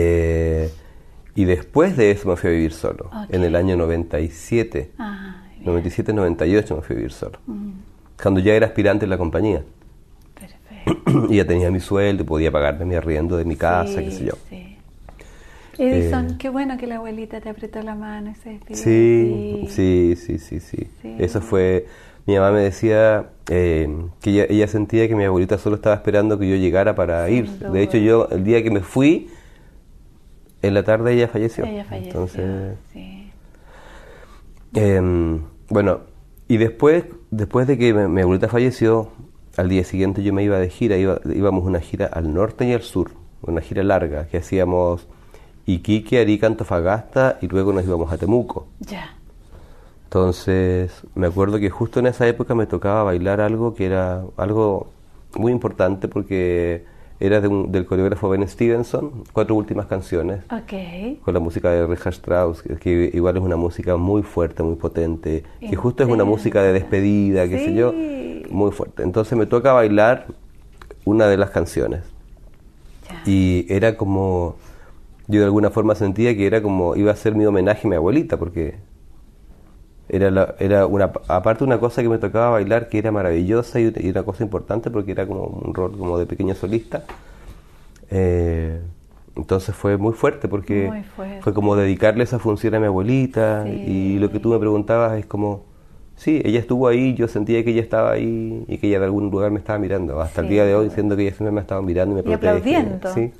Y después de eso me fui a vivir solo, en el año 97. 97-98 me fui a vivir solo. Cuando ya era aspirante en la compañía. Perfecto. Y ya tenía mi sueldo, podía pagarme mi arriendo de mi casa, qué sé yo. Sí. Edison, qué bueno que la abuelita te apretó la mano. Sí. Eso fue... Mi mamá me decía que ella sentía que mi abuelita solo estaba esperando que yo llegara para irse. De hecho, yo el día que me fui, en la tarde ella falleció. Entonces, sí. Bueno, y después de que mi abuelita falleció, al día siguiente yo me iba de gira, íbamos una gira al norte y al sur, una gira larga, que hacíamos Iquique, Arica, Antofagasta, y luego nos íbamos a Temuco. Ya. Entonces, me acuerdo que justo en esa época me tocaba bailar algo que era algo muy importante porque era del coreógrafo Ben Stevenson, 4 últimas canciones, con la música de Richard Strauss, que igual es una música muy fuerte, muy potente, que justo es una música de despedida, qué sé yo, muy fuerte. Entonces me toca bailar una de las canciones. Ya. Y era como, yo de alguna forma sentía que era como, iba a ser mi homenaje a mi abuelita, porque aparte una cosa que me tocaba bailar que era maravillosa y una cosa importante porque era como un rol como de pequeño solista. Entonces fue muy fuerte porque fue como dedicarle esa función a mi abuelita. Sí. Y lo que tú me preguntabas es como, sí, ella estuvo ahí, yo sentía que ella estaba ahí y que ella de algún lugar me estaba mirando. Hasta el día de hoy siento que ella siempre me ha estado mirando y me protege. Aplaudiendo. Sí.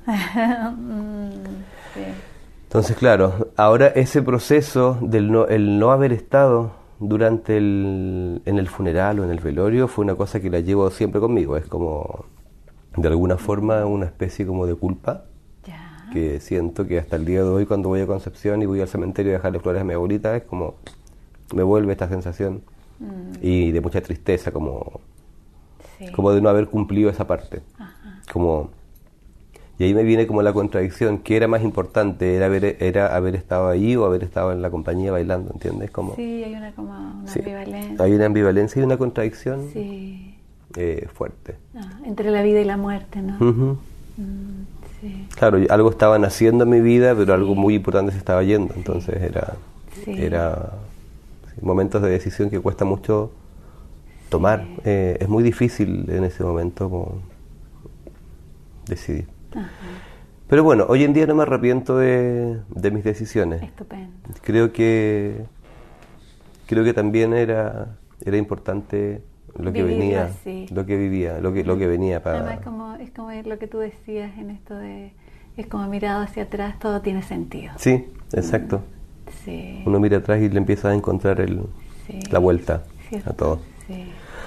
Sí. Entonces, claro, ahora ese proceso del no haber estado durante en el funeral o en el velorio fue una cosa que la llevo siempre conmigo. Es como, de alguna forma, una especie como de culpa. Que siento que hasta el día de hoy cuando voy a Concepción y voy al cementerio a dejarle flores a mi abuelita es como me vuelve esta sensación y de mucha tristeza como de no haber cumplido esa parte. Como, y ahí me viene como la contradicción, ¿qué era más importante? ¿Era haber estado ahí o haber estado en la compañía bailando? ¿Entiendes? Como, sí, hay una ambivalencia. Hay una ambivalencia y una contradicción fuerte. Entre la vida y la muerte, ¿no? Sí. Claro, algo estaba naciendo en mi vida, pero algo muy importante se estaba yendo, entonces era momentos de decisión que cuesta mucho tomar. Es muy difícil en ese momento como decidir. Pero bueno, hoy en día no me arrepiento de mis decisiones. Estupendo. Creo que también era importante lo que venía, así. lo que vivía, lo que venía para... Además, es como lo que tú decías en esto de... Es como mirado hacia atrás, todo tiene sentido. Sí, exacto. Sí. Uno mira atrás y le empieza a encontrar la vuelta a todo. Sí.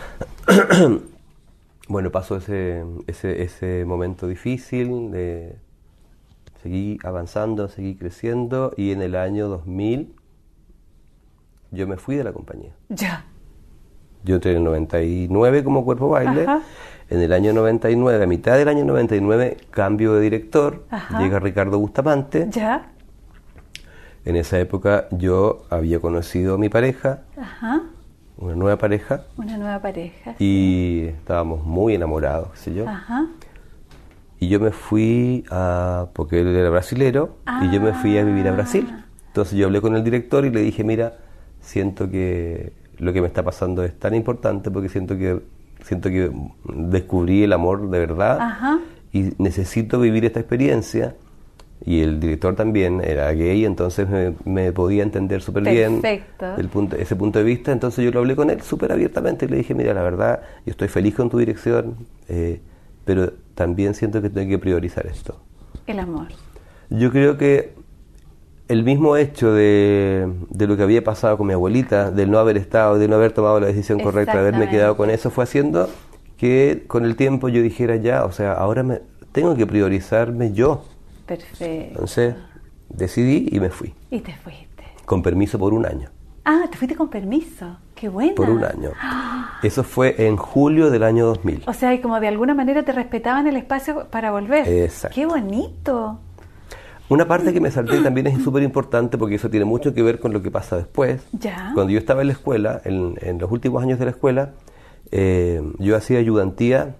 Bueno, pasó ese momento difícil, seguí avanzando, seguí creciendo y en el año 2000 yo me fui de la compañía. Ya. Yo entré en el 99 como Cuerpo Baile. Ajá. En el año 99, a mitad del año 99, cambio de director. Ajá. Llega Ricardo Bustamante. Ya. En esa época yo había conocido a mi pareja. Ajá. Una nueva pareja. Y estábamos muy enamorados, qué sé yo. Ajá. Y yo me fui porque él era brasilero, y yo me fui a vivir a Brasil. Entonces yo hablé con el director y le dije, mira, siento que lo que me está pasando es tan importante porque siento que descubrí el amor de verdad. Ajá. Y necesito vivir esta experiencia. Y el director también era gay, entonces me podía entender súper bien ese punto de vista. Entonces yo lo hablé con él súper abiertamente y le dije, mira, la verdad, yo estoy feliz con tu dirección, pero también siento que tengo que priorizar esto. El amor. Yo creo que el mismo hecho de lo que había pasado con mi abuelita, del no haber estado, de no haber tomado la decisión correcta, de haberme quedado con eso, fue haciendo que con el tiempo yo dijera ya, o sea, ahora tengo que priorizarme yo. Perfecto. Entonces decidí y me fui. Y te fuiste. Con permiso por un año. Ah, te fuiste con permiso. Qué bueno. Por un año. Eso fue en julio del año 2000. O sea, y como de alguna manera te respetaban el espacio para volver. Exacto. Qué bonito. Una parte que me salté también es súper importante porque eso tiene mucho que ver con lo que pasa después. Ya. Cuando yo estaba en la escuela, en los últimos años de la escuela, yo hacía ayudantía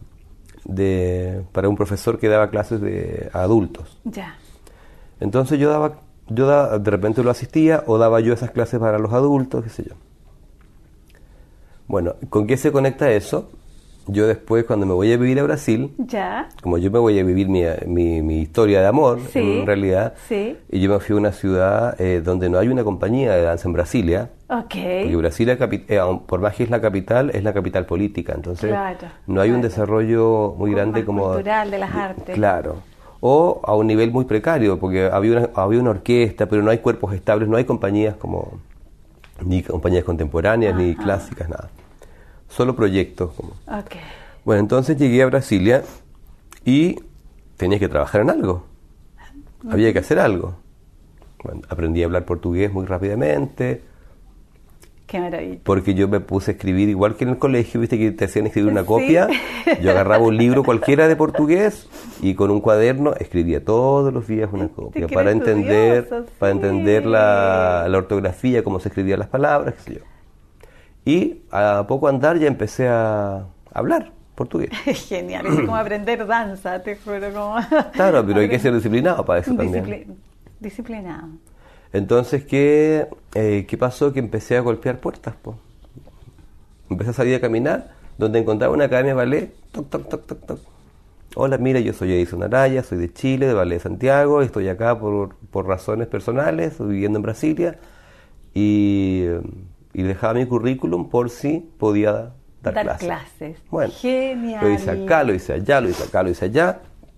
para un profesor que daba clases a adultos. Ya. Entonces yo de repente lo asistía o daba yo esas clases para los adultos, qué sé yo. Bueno, ¿con qué se conecta eso? Yo después, cuando me voy a vivir a Brasil, ya. Como yo me voy a vivir mi historia de amor, en realidad, y yo me fui a una ciudad donde no hay una compañía de danza en Brasilia. Okay. Porque Brasil, por más que es la capital política, entonces no hay un desarrollo muy grande como cultural de las artes. Claro. O a un nivel muy precario, porque había una orquesta, pero no hay cuerpos estables, no hay compañías ni compañías contemporáneas, ni clásicas, nada. Solo proyectos. Okay. Bueno, entonces llegué a Brasilia y tenía que trabajar en algo. Había que hacer algo. Bueno, aprendí a hablar portugués muy rápidamente. Qué maravilla. Porque yo me puse a escribir, igual que en el colegio, viste que te hacían escribir una copia. Yo agarraba un libro cualquiera de portugués y con un cuaderno escribía todos los días una copia para entender la ortografía, cómo se escribían las palabras, qué sé yo. Y a poco andar ya empecé a hablar portugués. Genial, es como aprender danza, te juro. Claro, pero hay que ser disciplinado para eso también. Disciplinado. Entonces, ¿qué pasó? Que empecé a golpear puertas, po. Empecé a salir a caminar, donde encontraba una academia de ballet, toc, toc, toc, toc, toc. Hola, mira, yo soy Edison Araya, soy de Chile, de Ballet de Santiago, estoy acá por razones personales, estoy viviendo en Brasilia, y dejaba mi currículum por si podía dar clases. Bueno, genial. Lo hice acá, lo hice allá, lo hice acá, lo hice allá.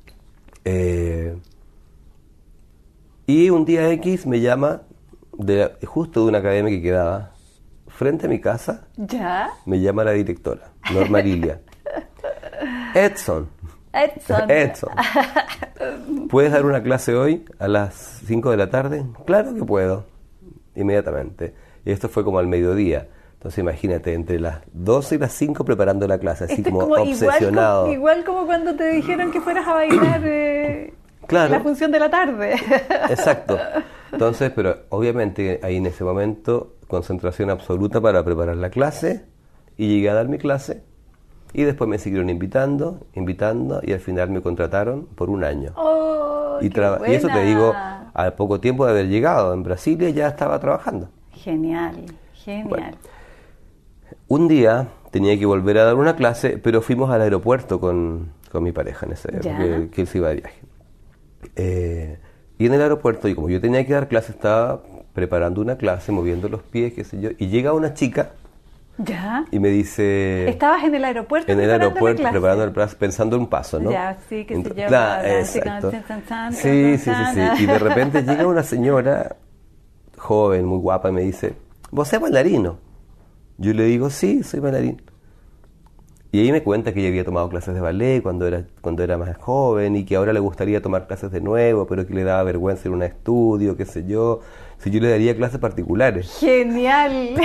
Y un día X me llama justo de una academia que quedaba frente a mi casa. ¿Ya? Me llama la directora, Norma Lilia. Edson, ¿puedes dar una clase hoy a las 5 de la tarde? Claro que puedo, inmediatamente. Y esto fue como al mediodía. Entonces imagínate, entre las 12 y las 5 preparando la clase, así como obsesionado. Igual como cuando te dijeron que fueras a bailar claro. La función de la tarde. Exacto. Entonces, pero obviamente ahí en ese momento, concentración absoluta para preparar la clase, y llegué a dar mi clase, y después me siguieron invitando, y al final me contrataron por un año. ¡Oh, y eso te digo, al poco tiempo de haber llegado en Brasilia ya estaba trabajando. Genial. Bueno, un día tenía que volver a dar una clase, pero fuimos al aeropuerto con mi pareja en ese que él se iba de viaje. Y en el aeropuerto, y como yo tenía que dar clase, estaba preparando una clase, moviendo los pies, qué sé yo, y llega una chica. ¿Ya? Y me dice... ¿Estabas en el aeropuerto? En el aeropuerto, preparando el clase, pensando en un paso, ¿no? Ya, sí, que se lleva... Claro, exacto. Sí. Y de repente llega una señora joven, muy guapa, y me dice, ¿vos sos bailarino? Yo le digo, sí, soy bailarín. Y ahí me cuenta que ella había tomado clases de ballet cuando era más joven, y que ahora le gustaría tomar clases de nuevo, pero que le daba vergüenza ir a un estudio, qué sé yo, si yo le daría clases particulares. ¡Genial!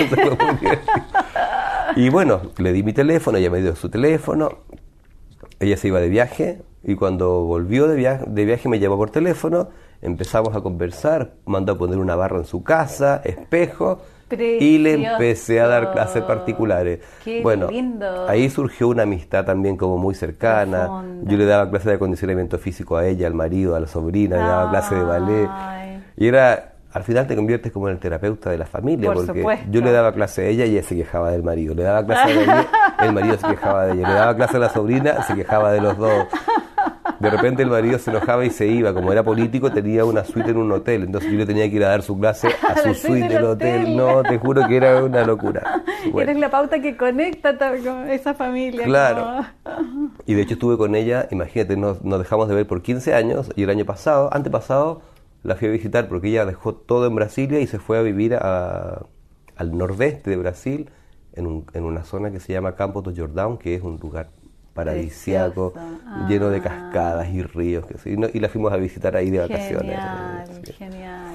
Y bueno, le di mi teléfono, ella me dio su teléfono, ella se iba de viaje, y cuando volvió de viaje me llamó por teléfono, empezamos a conversar, mandó a poner una barra en su casa, espejo, Precioso. Y le empecé a dar clases particulares. Qué bueno, lindo. Ahí surgió una amistad también como muy cercana. Profunda. Yo le daba clases de acondicionamiento físico a ella, al marido, a la sobrina, le daba clases de ballet. Y al final te conviertes como en el terapeuta de la familia, Por porque supuesto. yo le daba clase a ella y ella se quejaba del marido. Le daba clase a ella, el marido se quejaba de ella. Le daba clase a la sobrina, se quejaba de los dos. De repente el marido se enojaba y se iba. Como era político, tenía una suite en un hotel. Entonces yo le tenía que ir a dar su clase a su suite del hotel. No, te juro que era una locura. Bueno. Eres la pauta que conecta con esa familia. Claro. Y de hecho estuve con ella, imagínate, nos dejamos de ver por 15 años. Y el año pasado, antepasado, la fui a visitar porque ella dejó todo en Brasilia y se fue a vivir al nordeste de Brasil, en una zona que se llama Campos do Jordão, que es un lugar paradisíaco, lleno de cascadas y ríos, y la fuimos a visitar ahí de vacaciones. Genial.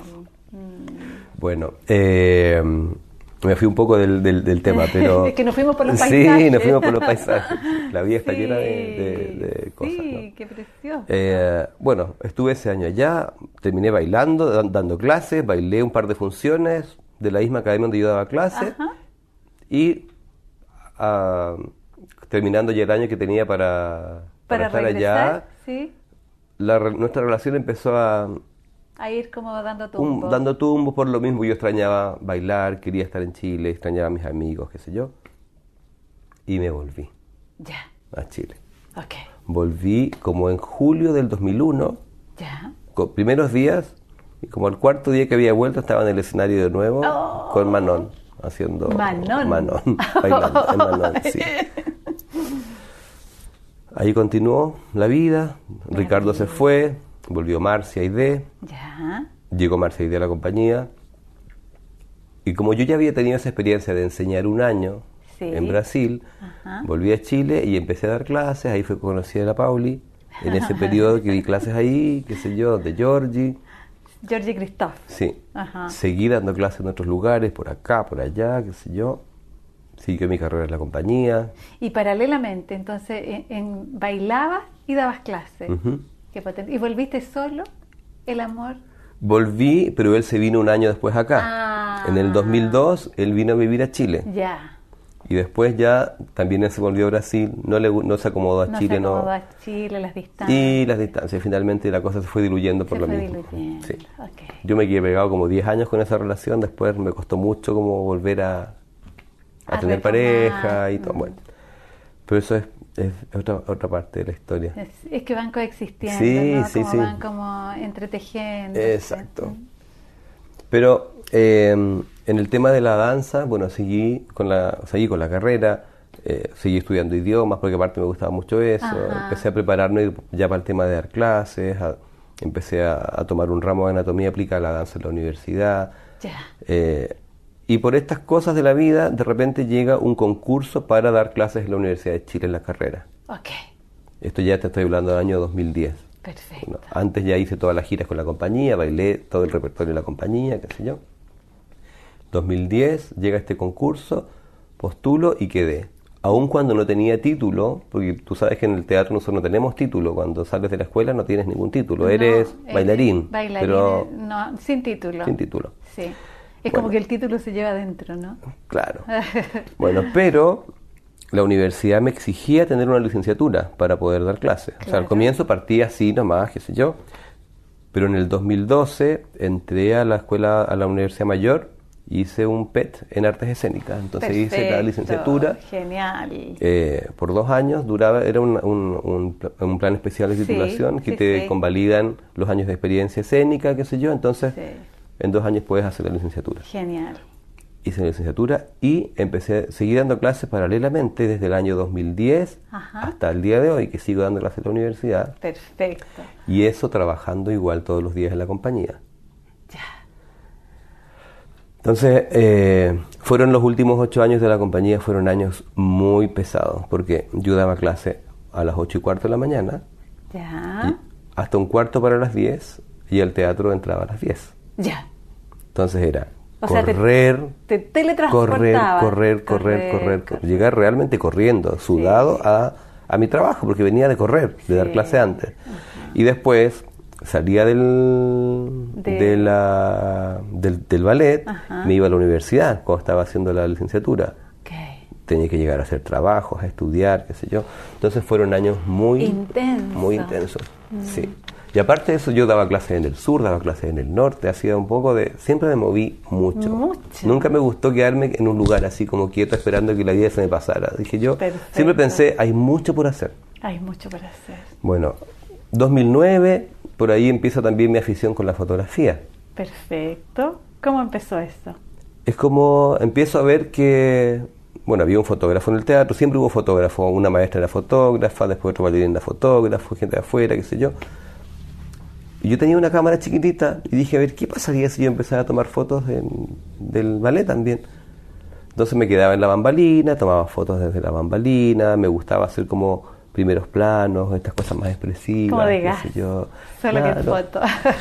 Bueno, me fui un poco del tema, pero... Es que nos fuimos por los paisajes. Sí, nos fuimos por los paisajes. La vida está llena de cosas. Sí, ¿no? qué precioso. Bueno, estuve ese año allá, terminé bailando, dando clases, bailé un par de funciones de la misma academia donde yo daba clases. Ajá. Y... terminando ya el año que tenía para estar allá, ¿sí? Nuestra relación empezó a ir como dando tumbos. Dando tumbos por lo mismo. Yo extrañaba bailar, quería estar en Chile, extrañaba a mis amigos, qué sé yo. Y me volví a Chile. Okay. Volví como en julio del 2001. Con primeros días, y como el cuarto día que había vuelto estaba en el escenario de nuevo con Manon. Haciendo Manon, bailando en Manon, sí. Ahí continuó la vida. Ricardo se fue, volvió Marcia y D. Llegó Marcia y D a la compañía. Y como yo ya había tenido esa experiencia de enseñar un año en Brasil, volví a Chile y empecé a dar clases. Ahí fue que conocí a la Pauli. En ese periodo que di clases ahí, qué sé yo, de Georgie Christoph. Sí. Seguí dando clases en otros lugares, por acá, por allá, qué sé yo. Siguió mi carrera en la compañía. Y paralelamente, entonces, bailabas y dabas clases. Qué potente. ¿Y volviste solo, el amor? Volví, pero él se vino un año después acá. En el 2002, él vino a vivir a Chile. Y después ya también se volvió a Brasil, no se acomodó a Chile. No se acomodó a Chile, las distancias. Y las distancias, finalmente la cosa se fue diluyendo por lo mismo. Sí. Okay. Yo me quedé pegado como 10 años con esa relación, después me costó mucho como volver a tener pareja y todo. Bueno, pero eso es otra parte de la historia. Es que van coexistiendo, sí, ¿no? Sí, sí. Van como entretejiendo. Exacto. Pero en el tema de la danza, bueno, seguí con la carrera, seguí estudiando idiomas porque aparte me gustaba mucho eso. Ajá. Empecé a prepararme ya para el tema de dar clases, empecé a tomar un ramo de anatomía aplicada a la danza en la universidad. Y por estas cosas de la vida, de repente llega un concurso para dar clases en la Universidad de Chile en la carrera. Esto ya te estoy hablando del año 2010. Perfecto. Bueno, antes ya hice todas las giras con la compañía, bailé todo el repertorio de la compañía, qué sé yo. 2010 llega este concurso, postulo y quedé. Aun cuando no tenía título, porque tú sabes que en el teatro nosotros no tenemos título, cuando sales de la escuela no tienes ningún título, eres bailarín, pero no, sin título. Sin título. Sí. Es como que el título se lleva adentro, ¿no? Claro. Bueno, pero la universidad me exigía tener una licenciatura para poder dar clases. Claro. O sea, al comienzo partía así nomás, qué sé yo. Pero en el 2012 entré a la Universidad Mayor, hice un PET en artes escénicas. Entonces Perfecto. Hice la licenciatura. Genial. Por 2 años era un plan especial de titulación que te convalidan los años de experiencia escénica, qué sé yo. Entonces, en 2 años puedes hacer la licenciatura. Genial. Hice la licenciatura y seguí dando clases paralelamente desde el año 2010 hasta el día de hoy, que sigo dando clases en la universidad. Perfecto. Y eso trabajando igual todos los días en la compañía. Ya. Entonces, fueron los últimos 8 años de la compañía, fueron años muy pesados, porque yo daba clase a las 8:15 de la mañana, hasta 1:15 para las 10, y el teatro entraba a las 10. Ya. Entonces era... correr, te teletransportabas. Correr. Llegar realmente corriendo, sudado a mi trabajo, porque venía de correr, de dar clase antes. Y después salía del ballet, me iba a la universidad cuando estaba haciendo la licenciatura. Tenía que llegar a hacer trabajos, a estudiar, qué sé yo. Entonces fueron años muy intensos. Sí. Y aparte de eso, yo daba clases en el sur, daba clases en el norte, hacía un poco de... Siempre me moví mucho. Nunca me gustó quedarme en un lugar así como quieto esperando que la vida se me pasara. Dije yo, siempre pensé, hay mucho por hacer. Hay mucho por hacer. Bueno, 2009, por ahí empieza también mi afición con la fotografía. Perfecto. ¿Cómo empezó esto? Es como empiezo a ver que... Bueno, había un fotógrafo en el teatro, siempre hubo fotógrafo, una maestra era fotógrafa, después otro bailarín era fotógrafo, gente de afuera, qué sé yo. Y yo tenía una cámara chiquitita y dije, a ver, ¿qué pasaría si yo empezara a tomar fotos del ballet también? Entonces me quedaba en la bambalina, tomaba fotos desde la bambalina, me gustaba hacer como primeros planos, estas cosas más expresivas. Como de gas, solo que foto.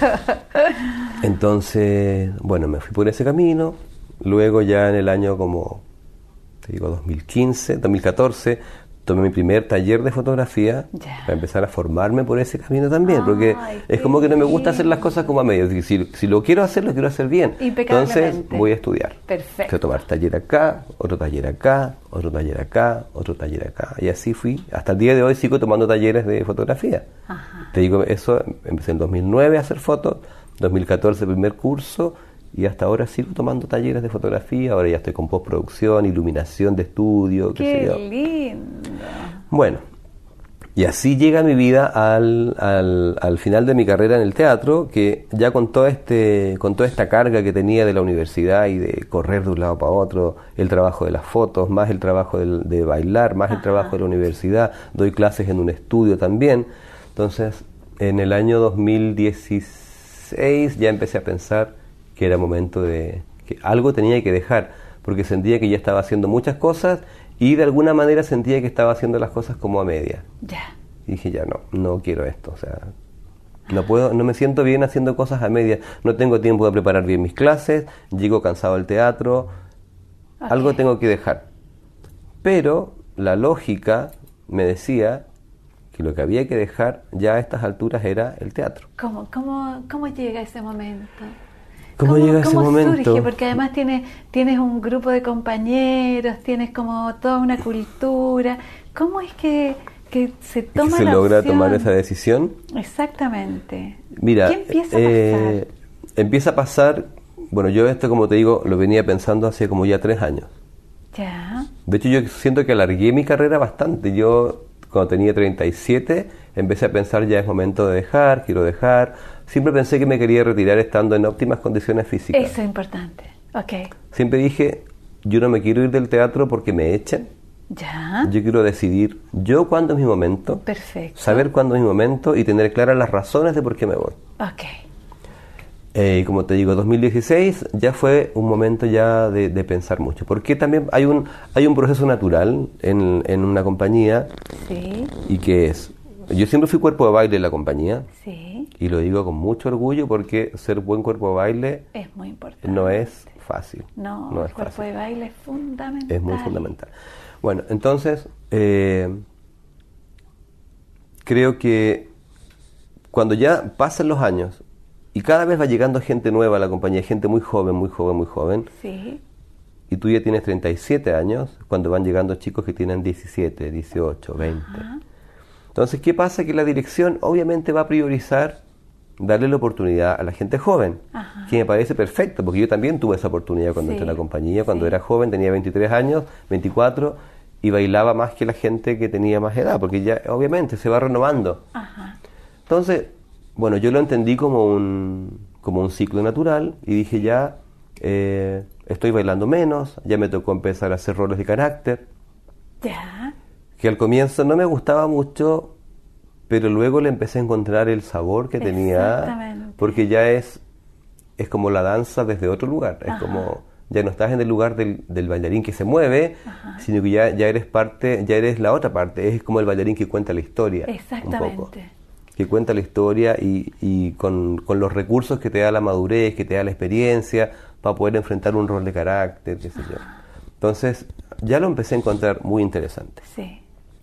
Entonces, bueno, me fui por ese camino. Luego ya en el año como, te digo, 2014, tomé mi primer taller de fotografía para empezar a formarme por ese camino también, porque es como que no me gusta hacer las cosas como a medio. Si lo quiero hacer bien. Entonces voy a estudiar. Perfecto. Voy a tomar taller acá, otro taller acá, otro taller acá, otro taller acá. Y así fui. Hasta el día de hoy sigo tomando talleres de fotografía. Te digo, eso empecé en 2009 a hacer fotos, 2014 primer curso, y hasta ahora sigo tomando talleres de fotografía. Ahora ya estoy con postproducción, iluminación de estudio, qué sé yo. Lindo. Bueno, y así llega mi vida al final de mi carrera en el teatro, que ya con toda esta carga que tenía de la universidad y de correr de un lado para otro, el trabajo de las fotos, más el trabajo de bailar, más el trabajo de la universidad, doy clases en un estudio también. Entonces, en el año 2016 ya empecé a pensar que era momento de que algo tenía que dejar, porque sentía que ya estaba haciendo muchas cosas y de alguna manera sentía que estaba haciendo las cosas como a media. Y dije, ya no quiero esto, o sea, no me siento bien haciendo cosas a media, no tengo tiempo de preparar bien mis clases, llego cansado al teatro, algo tengo que dejar. Pero la lógica me decía que lo que había que dejar ya a estas alturas era el teatro. ¿Cómo llega ese momento? ¿Cómo llega ese momento? Surge? Porque además tienes un grupo de compañeros, tienes como toda una cultura. ¿Cómo es que se toma se la logra opción? tomar esa decisión? Exactamente. Mira, ¿Qué empieza a pasar? Empieza a pasar, bueno, yo esto, como te digo, lo venía pensando hace como ya 3 años. Ya. De hecho, yo siento que alargué mi carrera bastante. Yo, cuando tenía 37, empecé a pensar, ya es momento de dejar, quiero dejar. Siempre pensé que me quería retirar estando en óptimas condiciones físicas. Eso es importante. Ok. Siempre dije, yo no me quiero ir del teatro porque me echen. Ya. Yo quiero decidir yo cuándo es mi momento. Perfecto. Saber cuándo es mi momento y tener claras las razones de por qué me voy. Ok. Y como te digo, 2016 ya fue un momento ya de pensar mucho. Porque también hay un proceso natural en una compañía. Sí. Y que es, yo siempre fui cuerpo de baile en la compañía. Sí. Y lo digo con mucho orgullo porque ser buen cuerpo de baile Es muy importante. no es fácil. No, es el cuerpo fácil. de baile es fundamental. Es muy fundamental. Bueno, entonces, creo que cuando ya pasan los años y cada vez va llegando gente nueva a la compañía, gente muy joven, muy joven, muy joven, Sí. y tú ya tienes 37 años, cuando van llegando chicos que tienen 17, 18, 20. Ajá. Entonces, ¿qué pasa? Que la dirección obviamente va a priorizar darle la oportunidad a la gente joven, Ajá. que me parece perfecto, porque yo también tuve esa oportunidad cuando Sí, entré a la compañía, cuando sí. era joven, tenía 23 años, 24, y bailaba más que la gente que tenía más edad, porque ya obviamente se va renovando. Ajá. Entonces, bueno, yo lo entendí como un ciclo natural y dije ya, estoy bailando menos, ya me tocó empezar a hacer roles de carácter, Ya. que al comienzo no me gustaba mucho, pero luego le empecé a encontrar el sabor que tenía, Exactamente. porque ya es como la danza desde otro lugar, es Ajá. como ya no estás en el lugar del bailarín que se mueve, Ajá. sino que ya eres parte, ya eres la otra parte, es como el bailarín que cuenta la historia, un poco, Exactamente. que cuenta la historia y con los recursos que te da la madurez, que te da la experiencia, para poder enfrentar un rol de carácter, qué sé yo. Entonces, ya lo empecé a encontrar muy interesante. Sí.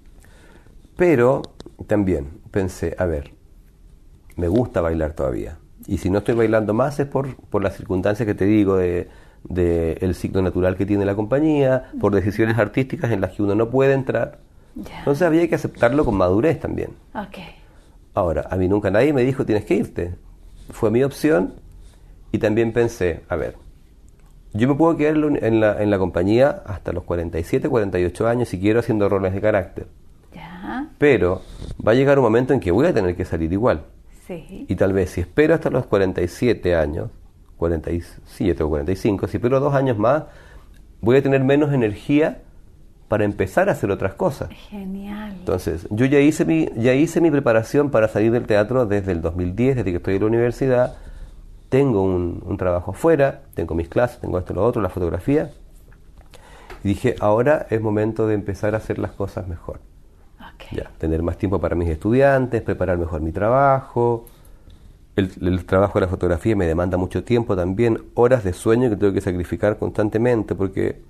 Pero también pensé, a ver, me gusta bailar todavía. Y si no estoy bailando más es por las circunstancias que te digo de el ciclo natural que tiene la compañía, por decisiones artísticas en las que uno no puede entrar. Ya. Entonces había que aceptarlo con madurez también. Ok. Ahora, a mí nunca nadie me dijo tienes que irte. Fue mi opción y también pensé, a ver, yo me puedo quedar en la compañía hasta los 47, 48 años si quiero haciendo roles de carácter. Ya. Pero va a llegar un momento en que voy a tener que salir igual. Sí. Y tal vez si espero hasta los 47 años, 47 o 45, si espero 2 años más, voy a tener menos energía para empezar a hacer otras cosas. Genial. Entonces, yo ya hice mi preparación para salir del teatro desde el 2010, desde que estoy en la universidad. Tengo un trabajo afuera, tengo mis clases, tengo esto, lo otro, la fotografía. Y dije, ahora es momento de empezar a hacer las cosas mejor. Ok. Ya, tener más tiempo para mis estudiantes, preparar mejor mi trabajo. El trabajo de la fotografía me demanda mucho tiempo también, horas de sueño que tengo que sacrificar constantemente, porque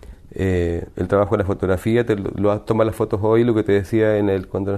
el trabajo de la fotografía, tomas las fotos hoy, lo que te decía cuando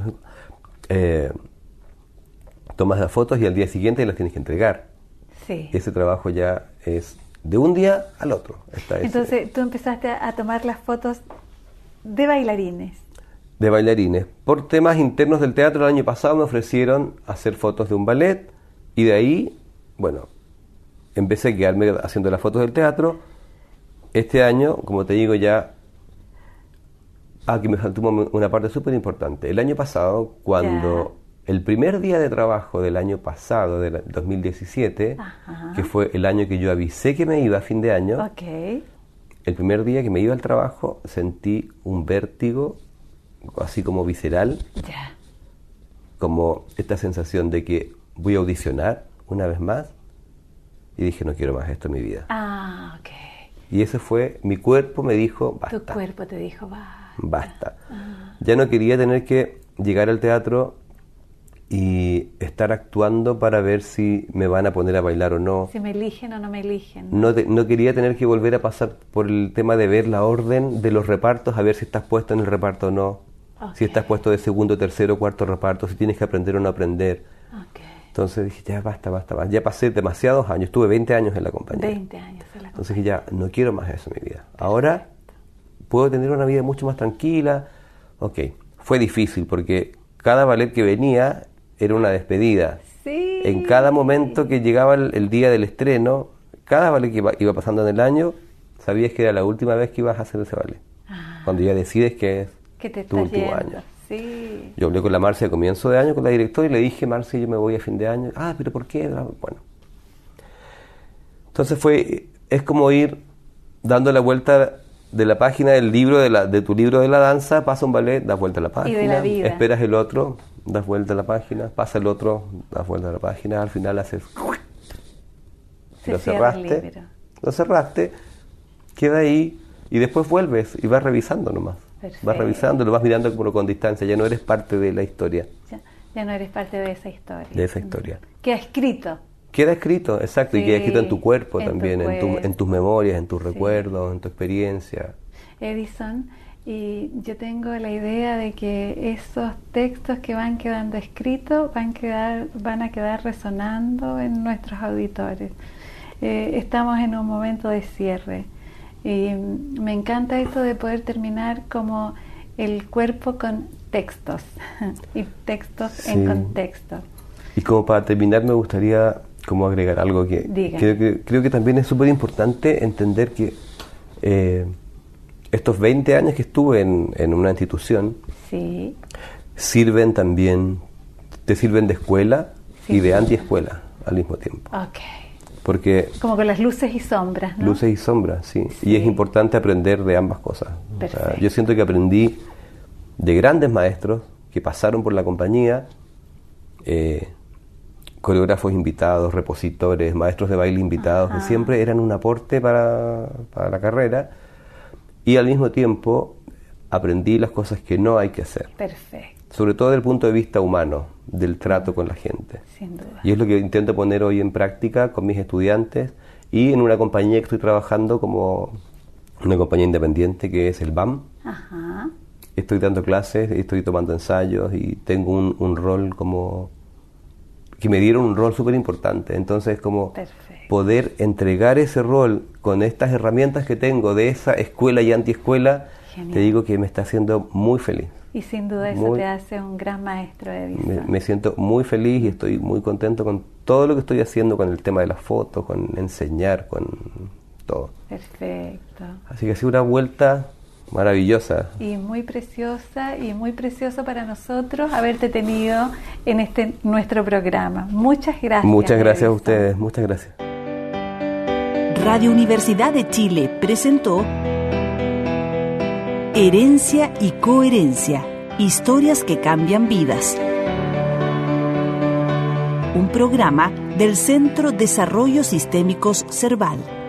tomas las fotos y al día siguiente las tienes que entregar. Sí. Ese trabajo ya es de un día al otro. Entonces tú empezaste a tomar las fotos de bailarines. De bailarines. Por temas internos del teatro, el año pasado me ofrecieron hacer fotos de un ballet y de ahí, bueno, empecé a quedarme haciendo las fotos del teatro. Este año, como te digo ya, aquí me faltó una parte súper importante. El año pasado, cuando el primer día de trabajo del año pasado, del 2017, Ajá. que fue el año que yo avisé que me iba a fin de año, Ok. el primer día que me iba al trabajo sentí un vértigo, así como visceral, Ya. como esta sensación de que voy a audicionar una vez más, y dije, no quiero más esto en mi vida. Ah, ok. Y ese fue, mi cuerpo me dijo, Tu basta, cuerpo te dijo, va. basta. Ya no quería tener que llegar al teatro y estar actuando para ver si me van a poner a bailar o no. Si me eligen o no me eligen. No quería tener que volver a pasar por el tema de ver la orden de los repartos, a ver si estás puesto en el reparto o no. Ok. Si estás puesto de segundo, tercero, cuarto reparto, si tienes que aprender o no aprender. Ok. Entonces dije, ya basta. Ya pasé demasiados años, estuve 20 años en la compañía. 20 años en la compañía. Entonces dije, ya, no quiero más eso en mi vida. Ahora puedo tener una vida mucho más tranquila. Ok, fue difícil porque cada ballet que venía era una despedida. Sí. En cada momento que llegaba el día del estreno, cada ballet que iba pasando en el año, sabías que era la última vez que ibas a hacer ese ballet. Cuando ya decides que es tu último año. Sí. Yo hablé con la Marcia a comienzo de año, con la directora, y le dije, Marcia, yo me voy a fin de año. Ah, ¿pero por qué? Bueno. Entonces es como ir dando la vuelta de la página del libro, de tu libro de la danza, pasa un ballet, das vuelta a la página. Y de la vida. Esperas el otro, das vuelta a la página, pasa el otro, das vuelta a la página, al final haces... Lo cerraste, queda ahí, y después vuelves y vas revisando nomás. Perfecto. Vas revisando, lo vas mirando como con distancia, ya no eres parte de la historia. Ya no eres parte de esa historia. De esa historia. Queda escrito. Queda escrito, exacto, Sí, y queda escrito en tu cuerpo en tu también, cuerpo. en tus memorias, en tus Sí. recuerdos, en tu experiencia. Edison, y yo tengo la idea de que esos textos que van quedando escritos van a quedar resonando en nuestros auditores. Estamos en un momento de cierre y me encanta esto de poder terminar como el cuerpo con textos y textos Sí. en contexto. Y como para terminar me gustaría como agregar algo que Diga. creo que también es súper importante entender que estos 20 años que estuve en una institución Sí, sirven también, te sirven de escuela Sí. y de antiescuela al mismo tiempo. ok. Porque Como con las luces y sombras, ¿no? luces y sombras, sí. Sí. Y es importante aprender de ambas cosas. O sea, Perfecto. yo siento que aprendí de grandes maestros que pasaron por la compañía, coreógrafos invitados, repositores, maestros de baile invitados, que siempre eran un aporte para la carrera, y al mismo tiempo aprendí las cosas que no hay que hacer, Perfecto, sobre todo desde el punto de vista humano, del trato con la gente. sin duda. Y es lo que intento poner hoy en práctica con mis estudiantes y en una compañía que estoy trabajando como una compañía independiente que es el BAM. Ajá. Estoy dando clases, estoy tomando ensayos y tengo un rol como... que me dieron un rol súper importante. Entonces como Perfecto. poder entregar ese rol con estas herramientas que tengo de esa escuela y antiescuela, Genial. te digo que me está haciendo muy feliz. Y sin duda eso Muy- te hace un gran maestro, Edison. Me siento muy feliz y estoy muy contento con todo lo que estoy haciendo, con el tema de las fotos, con enseñar, con todo. Perfecto. Así que ha sido una vuelta maravillosa. Y muy precioso para nosotros haberte tenido en este nuestro programa. Muchas gracias. Muchas gracias a Edison. ustedes, muchas gracias. Radio Universidad de Chile presentó Herencia y Coherencia, historias que cambian vidas. Un programa del Centro Desarrollos Sistémicos Cerval.